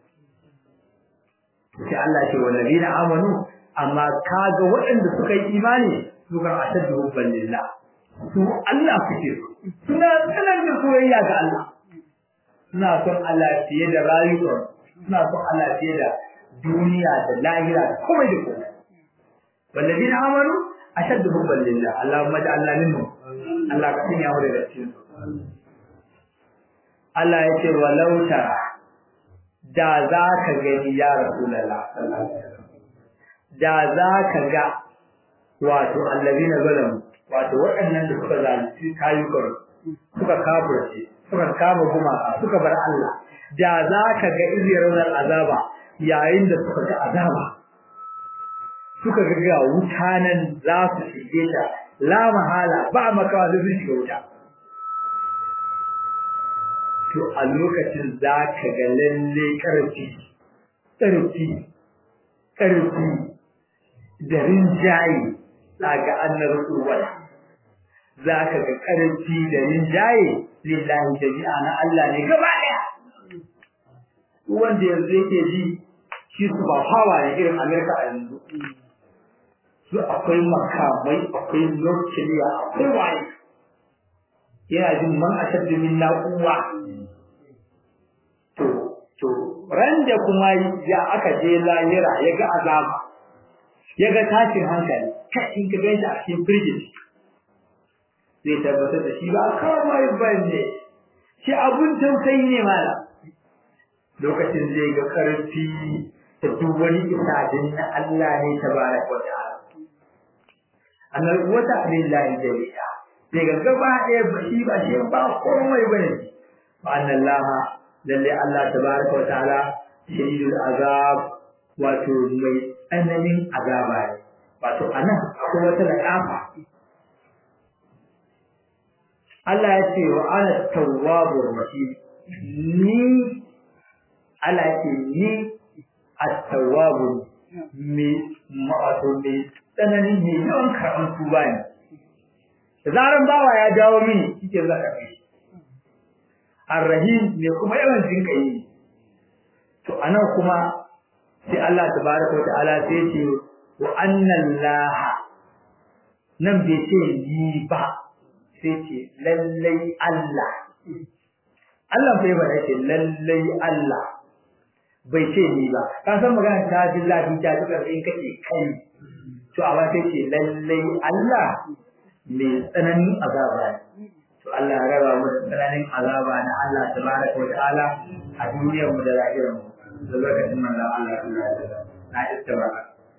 S2: sai Allah ce wallazina amanu amma kaga waɗanda suka yi imani su kan ashaddu hubban lillah su Allah suke suna tsananta soyayya ga Allah suna son Allah fiye da rayuwar suna son Allah fiye da duniya da lahira da komai da komai wallazina amanu ashaddu hubban lillah Allahumma ja'alna minhum Allah ka sanya mu daga cikin su Allah ya ce walau tara da za ka gani ya rasulullah sallallahu alaihi wasallam da za ka ga wato allazina zalamu wato waɗannan da suka zalunci kayukan suka kafirce suka kama gumaka suka bar Allah da za ka ga izyarunar azaba yayin da suka ga azaba suka ga ga wuta nan za su shige ta la mahala ba makawa da su shiga wuta to a lokacin za ka ga lalle karfi karfi karfi da rinjaye daga annabi ruwa za ka ga karfi da rinjaye lillahi jami'a na Allah ne gaba daya wanda yanzu yake ji shi su ba hawa ne irin Amerika a yanzu su akwai makamai akwai nukiliya akwai waye yana jin man ashaddu min na'uwa to to ran da kuma ya aka je lahira ya ga azaba ya ga tashin hankali kai in ka gaishe a cikin firgiti zai tabbatar da shi ba kawai bane shi abun tausayi ne mala lokacin zai ga karfi da duk wani isadin na Allah ne tabaraka wa ta'ala annal wata lillahi jami'a sai ga gaba ɗaya ba shi ba shi ba komai bane fa annallaha lalle Allah tabaraka wa ta'ala shadidul azab wato mai tsananin azaba ne wato anan akwai wata laqafa Allah ya ce wa ana tawwabur rahim ni Allah yake ni at-tawwabu mi ma'ato mi tsananin ne yawan karɓar tuba ne da zaran bawa ya dawo mini kike zaka kai ar-rahim ne kuma yawan jinkai to anan kuma sai Allah tabaraka wa ta'ala sai ce wa anna allaha nan bai ce ni ba sai ce lallai Allah Allah bai bada ce lallai Allah bai ce ni ba ka san magana ta billahi ta tuka in kace kai to amma sai ce lallai Allah mai tsananin azaba to Allah ya raba mu tsananin azaba na Allah tabaraka wa ta'ala a duniyar mu da lahirar mu da lokacin manzon Allah sallallahu alaihi wasallam na istibaraka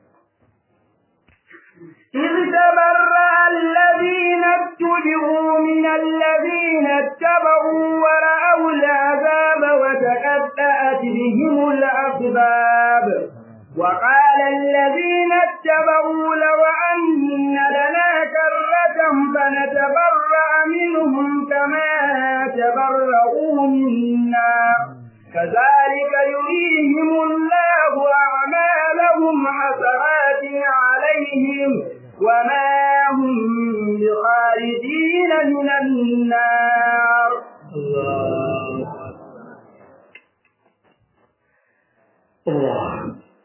S1: إذ تبرأ الذين اتبعوا من الذين اتبعوا ورأوا العذاب وتقطعت بهم الأسباب وقال الذين اتبعوا لو أن لنا كرة فنتبرأ منهم كما تبرؤوا منا كذلك يريهم الله أعمالهم حسرات عليهم وما هم بخارجين من النار.
S2: الله الله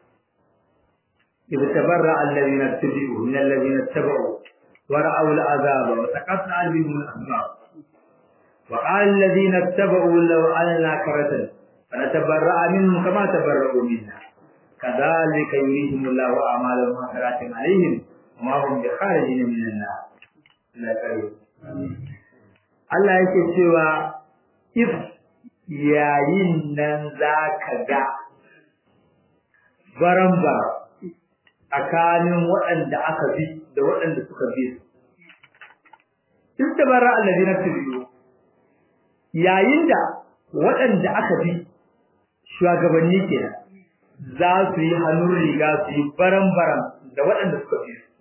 S2: إذ تبرأ الذين اتبعوا من الذين اتبعوا ورأوا العذاب وتقطعت بهم الأسباب وقال الذين اتبعوا لو أن لنا كرة فنتبرأ منهم كما تبرؤوا منا كذلك يريهم الله أعمالهم حسرات عليهم وما هم بخارجين من النار. Allah yake cewa if yayin nan zaka ga baramba tsakanin waɗanda aka bi da waɗanda suka bi su istabara alladhina tabi'u yayin da waɗanda aka bi shugabanni kenan za su yi hannun riga su yi baran-baran da waɗanda suka fi su.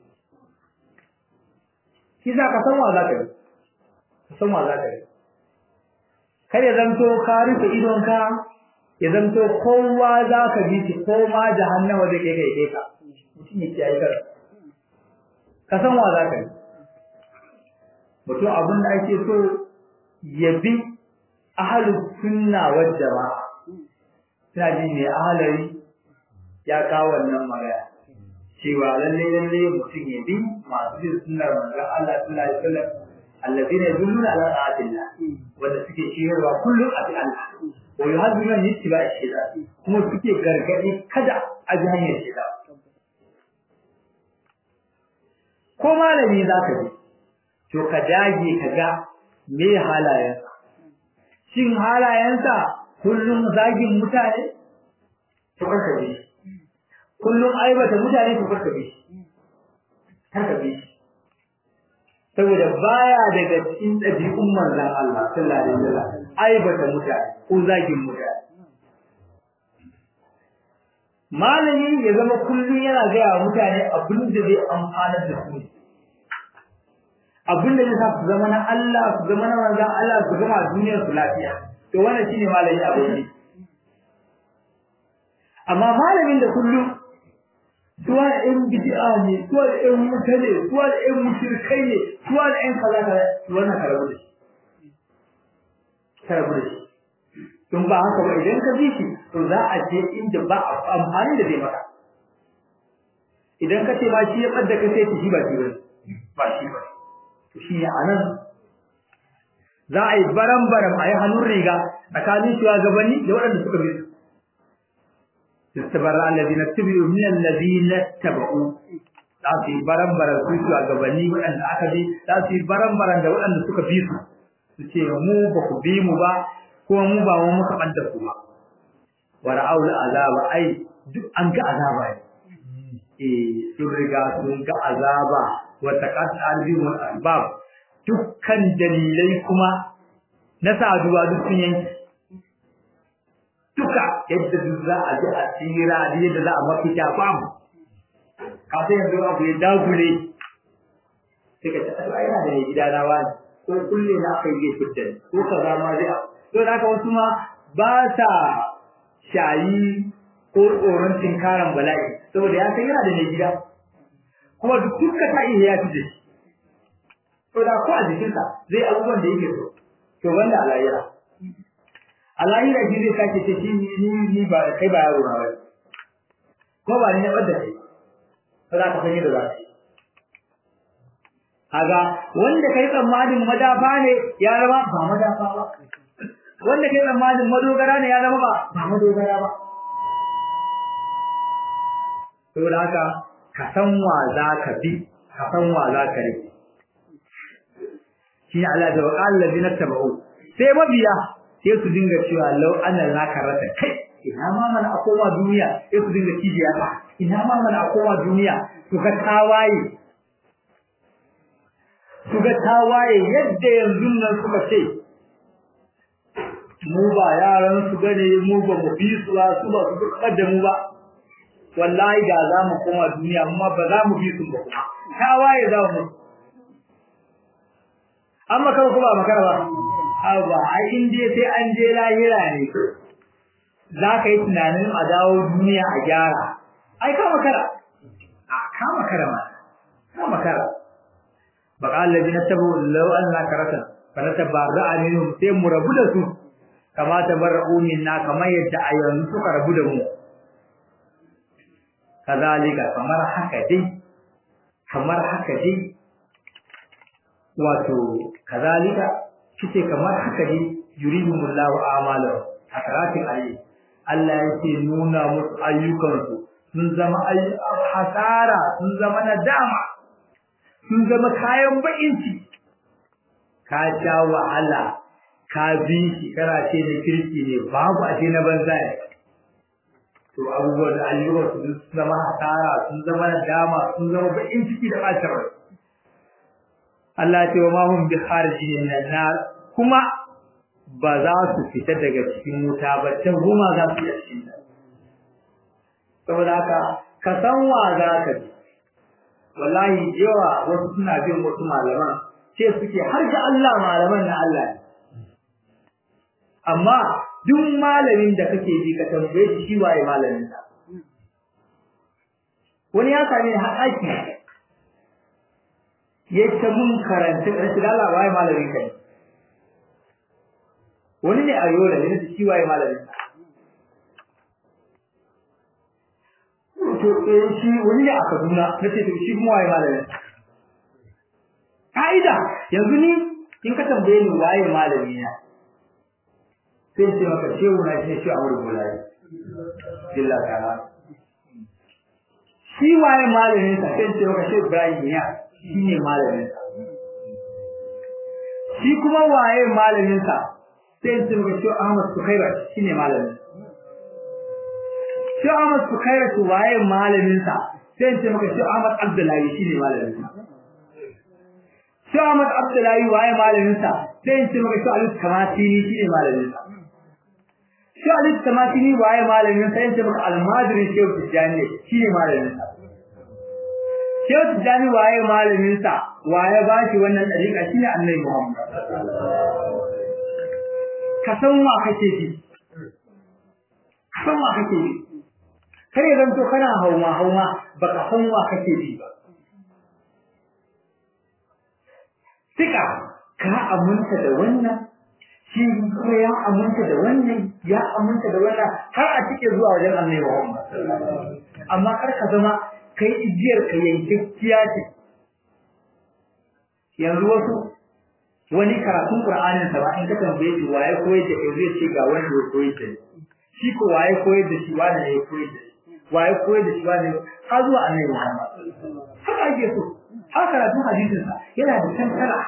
S2: Shi za ka san wa za ka yi, ka san wa za ka yi. Kar ya zanto ka rufe idonka, ya zanto kowa za ka bi shi ko ma jahannama zai kai kai kai ka. Mutum ya ce ya yi kar. Ka san wa za ka yi. Mutum abin da ake so ya bi ahalus sunna wal jama'a. Ina ji ne ahalari ya kawo wannan magana cewa lalle lalle mutum ya bi masu bin sunnar manzon Allah sallallahu alaihi wasallam alladhina yadulluna ala ta'atillah wanda suke ciyarwa kullum a Allah wa yuhadduna min ittiba'i shaytan kuma suke gargadi kada a ji hanyar shaytan ko malami zaka bi to ka dage ka ga me halayensa shin halayensa kullum zagin mutane to karka bi kullum aibata mutane to karka bi karka bi saboda baya daga cikin dabi'un manzon Allah sallallahu alaihi wasallam aibata mutane ko zagin mutane malami ya zama kullum yana ga ya mutane abin da zai amfana da su abin da zai sa su zama na Allah su zama na manzon Allah su gama duniyar su lafiya to wannan shine malami abin ne amma malamin da kullum suwa ɗan bid'a ne suwa ɗan mutane suwa ɗan mushrikai ne suwa ɗan kaza kaza wannan karabu da shi karabu da shi don ba haka ba idan ka bi shi to za a je inda ba amfani da zai maka idan ka ce ba shi ya ɓadda ka sai ta shi ba shi ba ba shi ba to shi ne a nan za a yi baram-baram a yi hannun riga tsakanin shugabanni da waɗanda suka bi su istabarra alladhina tabi'u min alladhina tabau za su yi baram-baram su shugabanni waɗanda aka bi za su yi baram-baram da waɗanda suka bi su su ce mu ba ku bi mu ba ko mu ba mu muka ɓanta ku ba wa ra'aul azaba ai duk an ga azaba ne eh sun riga sun ga azaba wa taqatta bihim al-asbab dukkan dalilai kuma na saduwa duk sun yanki duka yadda duk za a ji a tsira da yadda za a mafita babu kafin yanzu abu ya dagule sai ka ce ai yana da gida na wani ko kulle na aka yi fitar ko kaza ma zai to da haka wasu ma ba sa shayi ko tsoron tinkaran bala'i saboda ya san yana da mai gida kuma dukka ta iya ya fi da shi to da ko a jikinsa zai abubuwan da yake so to wanda alayira alayira shi zai sake ce shi ni ni ba kai ba yaro na ba ko ba ni na bada kai to da ka sani da zai kaga wanda kai tsammanin madafa ne ya zama ba madafa ba wanda kai tsammanin madogara ne ya zama ba ba madogara ba to da haka ka san wa za ka bi ka san wa za ka rike shi Allah da waqal ladina tabu sai mabiya sai su dinga cewa law anna zaka rata kai ina ma mana akoma duniya sai su dinga cijiya ta ina ma mana akoma duniya to ga tawaye to ga tawaye yadda yanzu nan suka ce mu ba yaran su gane mu ba mu bi su ba su ba su kada mu ba wallahi da za mu koma duniya amma ba za mu bi su ba kuma tawaye za mu amma kar ku ba makara ba awa ai inde sai an je lahira ne za ka yi tunanin a dawo duniya a gyara ai ka makara a ka makara ma ka makara baqal ladina tabu law anna karata fa tabarra'a minhum sai mu rabu da su kama tabarra'u minna kamar yadda a yanzu suka rabu da mu kazalika kamar haka dai kamar haka dai wato kazalika kike kamar haka dai yuridullahu a'malahu hasaratin alayhi Allah yake nuna musu ayyukansu sun zama hasara sun zama nadama sun zama kayan bakinci ka sha wahala ka bi shi kana ce ne kirki ne babu a ce na banza ne to abubuwan da ayyukan su sun zama hasara sun zama nadama sun zama bakin ciki da bacin rai Allah ce wa ma hum bi kharijin min nar kuma ba za su fita daga cikin wuta ba ta goma za su yi cikin ta saboda haka ka san wa za ka bi wallahi yawa wasu suna bin wasu malaman ce suke har ga Allah malaman na Allah ne amma duk malamin da kake bi ka tambaye shi shi waye malamin sa wani ya same ni haƙaƙi yace mun karanta rashin Allah waye malamin kai wani ne a yola ne shi waye malamin sa to shi wani ne a Kaduna nace to shi kuma waye malamin sa kaida yanzu ni in ka tambaye ni waye malami na sai ce maka shehu na shi shi Amadu Bulai billahi ta'ala shi waye malamin sa sai ce maka shehu Ibrahim ya shine malamin sa shi kuma waye malamin sa sai ce maka shehu Ahmad Sukaira shine malamin shehu Ahmad Sukaira waye malamin sa sai ce maka shehu Ahmad Abdullahi shine malamin sa shehu Ahmad Abdullahi waye malamin sa sai ce maka shehu Ali Kamatini shine malamin sa shi Ali Tamatini waye malamin sa yace maka almadri Shehu Tijani shine malamin sa Shehu Tijani waye malamin sa waye ba shi wannan dariƙa shine Annabi Muhammad ka san wa kake ji ka san wa kake ji kare zan to kana hauma hauma baka san wa kake ji ba sika ka amunta da wannan shi kuma ya aminta da wannan ya aminta da wannan har a cike zuwa wajen Annabi Muhammad amma kar ka zama kai ijiyar ka yankakkiya ce yanzu wasu wani karatun Qur'anin sa ba in ka tambaye shi waye koyar da kai zai ce ga wanda ya koyar da shi ko waye koyar da shi wanda ya koyar da waye koyar da shi wanda har zuwa Annabi Muhammad haka ake so haka karatun hadisin sa yana da tantara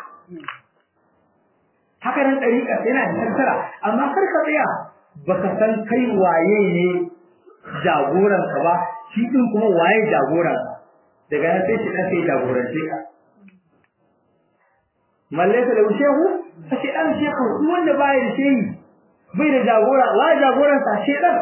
S2: haka nan dariƙa yana da tantara amma kar ka tsaya baka san kai waye ne jagoran ka ba shi din kuma waye jagoran ka daga nan sai shi kace jagorance ka mallaka da shehu sai dan shehu wanda bai da shehi bai da jagora waye jagoran sa shedan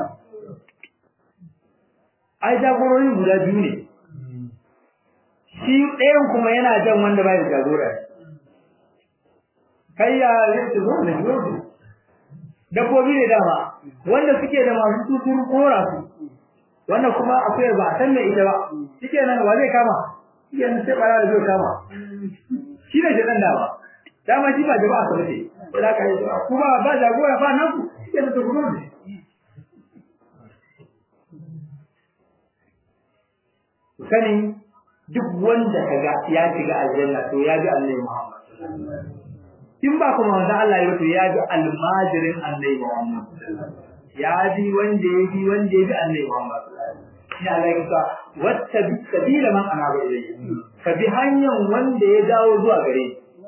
S2: ai jagorori guda biyu ne shi ɗayan kuma yana jan wanda bai da jagora kai ya yake zo ne yau dabbobi ne dama wanda suke da masu tuturu kora su wannan kuma akwai ba san me ita ba shike nan wa zai kama shike nan sai bara da zai kama shi ne dan dawa dama shi ba jama'a sa bace da kai kuma ba jagora ba nan ku shike nan to kuma ne sani duk wanda kaga ya shiga aljanna to ya ji Annabi Muhammad in ba kuma wanda Allah ya to ya ji almajirin Annabi Muhammad ya ji wanda ya ji wanda ya ji Annabi Muhammad ya Allah ya sa wata sabila man ana ba ilai ka bi hanyar wanda ya dawo zuwa gare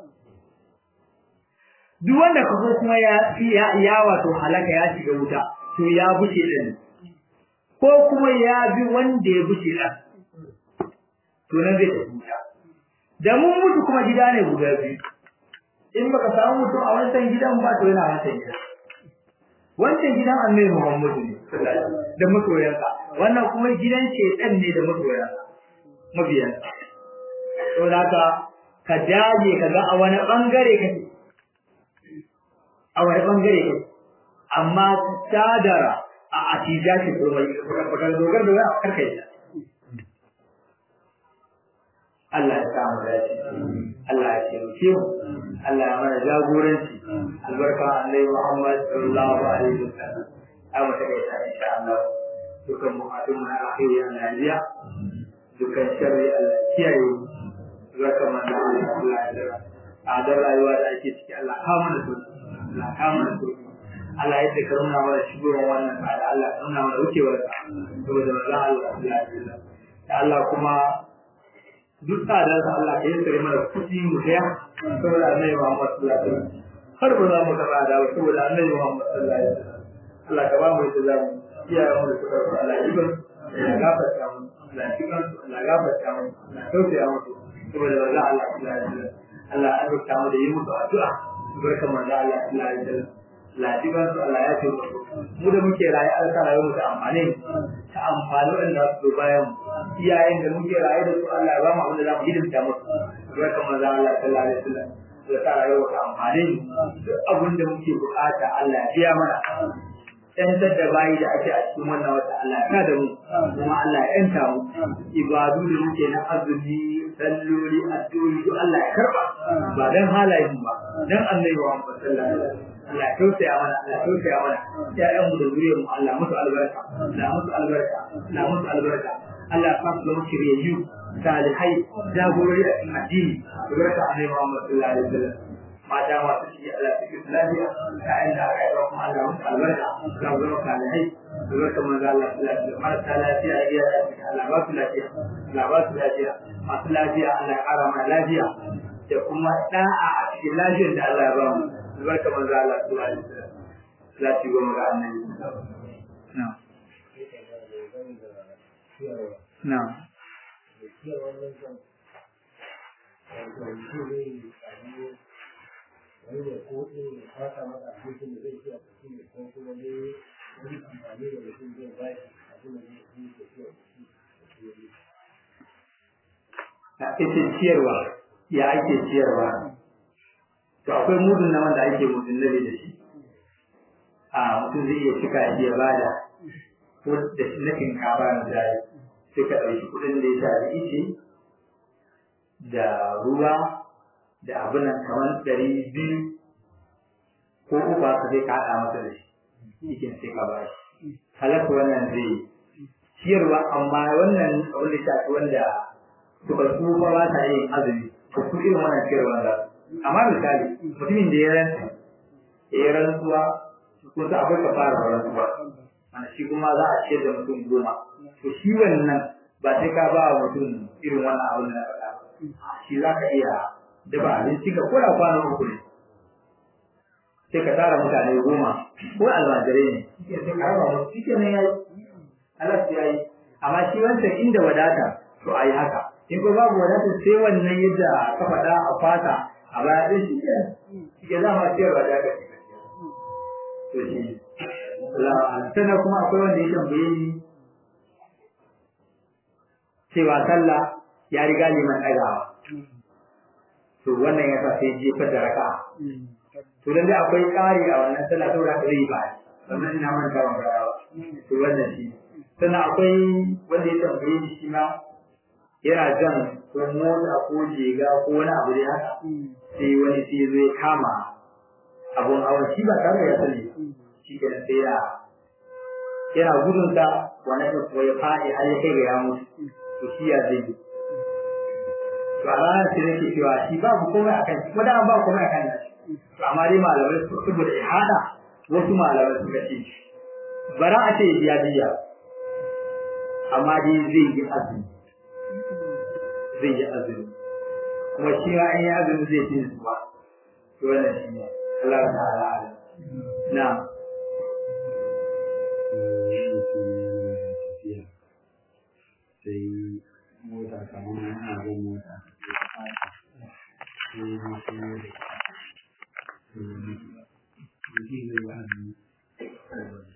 S2: duk wanda kaga kuma ya ya ya wato halaka ya shiga wuta to ya buce din ko kuma ya bi wanda ya buce din to nan zai tafi da mun mutu kuma gida ne guda biyu in baka samu mutum a wancan gidan ba to yana wancan gidan wancan gidan Annabi Muhammad ne da masoyansa wannan kuma gidan shedan ne da masoyansa mabiyansa to haka ka jaje kaga a wani bangare kake a wani bangare kake amma tadara a atija shi ko mai ka dogar da karkai Allah ya samu dace Allah ya taimake mu Allah ya mana jagoranci albarka Annabi Muhammad sallallahu alaihi wasallam amma take ta insha Allah dukan mu hadin mu akhiri annabiya dukan sharri Allah kiyaye zaka manzo Allah ya adar rayuwa da ake ciki Allah ka mana su Allah ka mana su Allah ya tsaka nuna mana shugaban wannan da Allah ya nuna mana wucewar saboda manzo Allah ya ya Allah kuma duk da Allah ya yi mana kudi mu ya saboda Annabi Muhammad sallallahu alaihi wasallam har ba za mu taba da saboda Annabi Muhammad sallallahu alaihi wasallam Allah ka ba mu izamu iya mu da saboda Allah ibn ya gafarta mu Allah ibn Allah gafarta mu Allah tausaya mu saboda Allah Allah sallallahu alaihi wasallam Allah ya rubuta mu da yi musu addu'a barka manzo Allah sallallahu alaihi wasallam Allah ibn Allah ya ce mu da muke rayi Allah rayuwar mu ta amfane ta amfani wanda su bayan iyayen da muke raye da su Allah ya ba mu abin da za mu hidimta musu barka manzo Allah sallallahu alaihi wasallam da ta rayuwa ta amfani duk abin da muke bukata Allah ya biya mana dan da bayi da ake a cikin wannan wata Allah ya kada mu kuma Allah ya yanta mu ibadu da muke na azumi salloli addu'o'i duk Allah ya karba ba dan halayen ba dan Annabi Muhammad sallallahu alaihi wasallam Allah ya tausaya mana Allah ya tausaya mana ƴaƴan mu da zuriyar mu Allah musu albarka Allah musu albarka Allah musu albarka Allah ya sa su shiryayyu salihai jagorori a cikin addini albarka Annabi Muhammad sallallahu alaihi wasallam mata masu shi Allah ya cikin lafiya ƴaƴan da aka yi wa kuma Allah musu albarka Allah zama salihai albarka manzo Allah sallallahu alaihi wasallam marasa lafiya iya Allah ba su lafiya Allah ba su lafiya masu lafiya Allah ya ƙara mana lafiya da kuma da'a a cikin lafiyar da Allah ya ba mu albarka manzo Allah sallallahu alaihi wasallam lati goma ga annabi na'am na'am ita ciyarwa ya ake ciyarwa to akwai mudun na wanda ake mudun nabi da shi a mutum zai iya cika shi ya bada ko da shi na kinkafa na zai sai ka ɗauki kuɗin da ya shafi ice da ruwa da abin nan kamar ɗari biyu ko uku haka sai ka haɗa masa da shi cikin sai ka ba shi halatta wannan zai ciyarwa amma wannan abin da shafi wanda suka tsufa ba ta yin azumi ko su irin wannan ciyarwa za su amma misali mutumin da ya rantsa ya rantsuwa ko ta akwai kafara rantsuwa ana shi kuma za a ce da mutum goma to shi wannan ba sai ka ba mutum irin wannan abin da na faɗa shi za ka iya dafa abinci ka koda kwanan uku ne sai ka tara mutane goma ko almajirai ne sai ka raba musu shi kenan yayi Allah ya yi amma shi wancan inda wadata to ayi haka in ko babu wadata sai wannan yadda ka faɗa a fata a baya ɗin shi ke shi za ma ciyarwa da aka to shi sannan kuma akwai wanda ya tambaye ni cewa sallah ya riga liman ɗagawa to wannan ya sa sai jefar da raka to dan dai akwai ƙari a wannan sallah saboda ka zai ba wannan ina manta ban fara ba to wannan shi sannan akwai wanda ya tambaye ni shi ma yana jan ko mota ko jega ko wani abu dai haka sai wani sai zai kama abun hawan shi ba tare da ya sani shi ke sai ya yana gudun sa wannan ko ya faɗi har ya kai ga ya mutu to shi ya zai yi to a ranar sai nake cewa shi babu komai akan shi ko da ba komai akan shi to amma dai malamai su saboda ihada wasu malamai suka ce bara a ce ya biya amma dai zai yi azumi zai yi azumi kuma shi ma in yi azumi zai ci zuwa to wannan shi ne Allah ta'ala na
S3: sai mota kamar ana bin mota sai na shi ne da shi zai yi azumi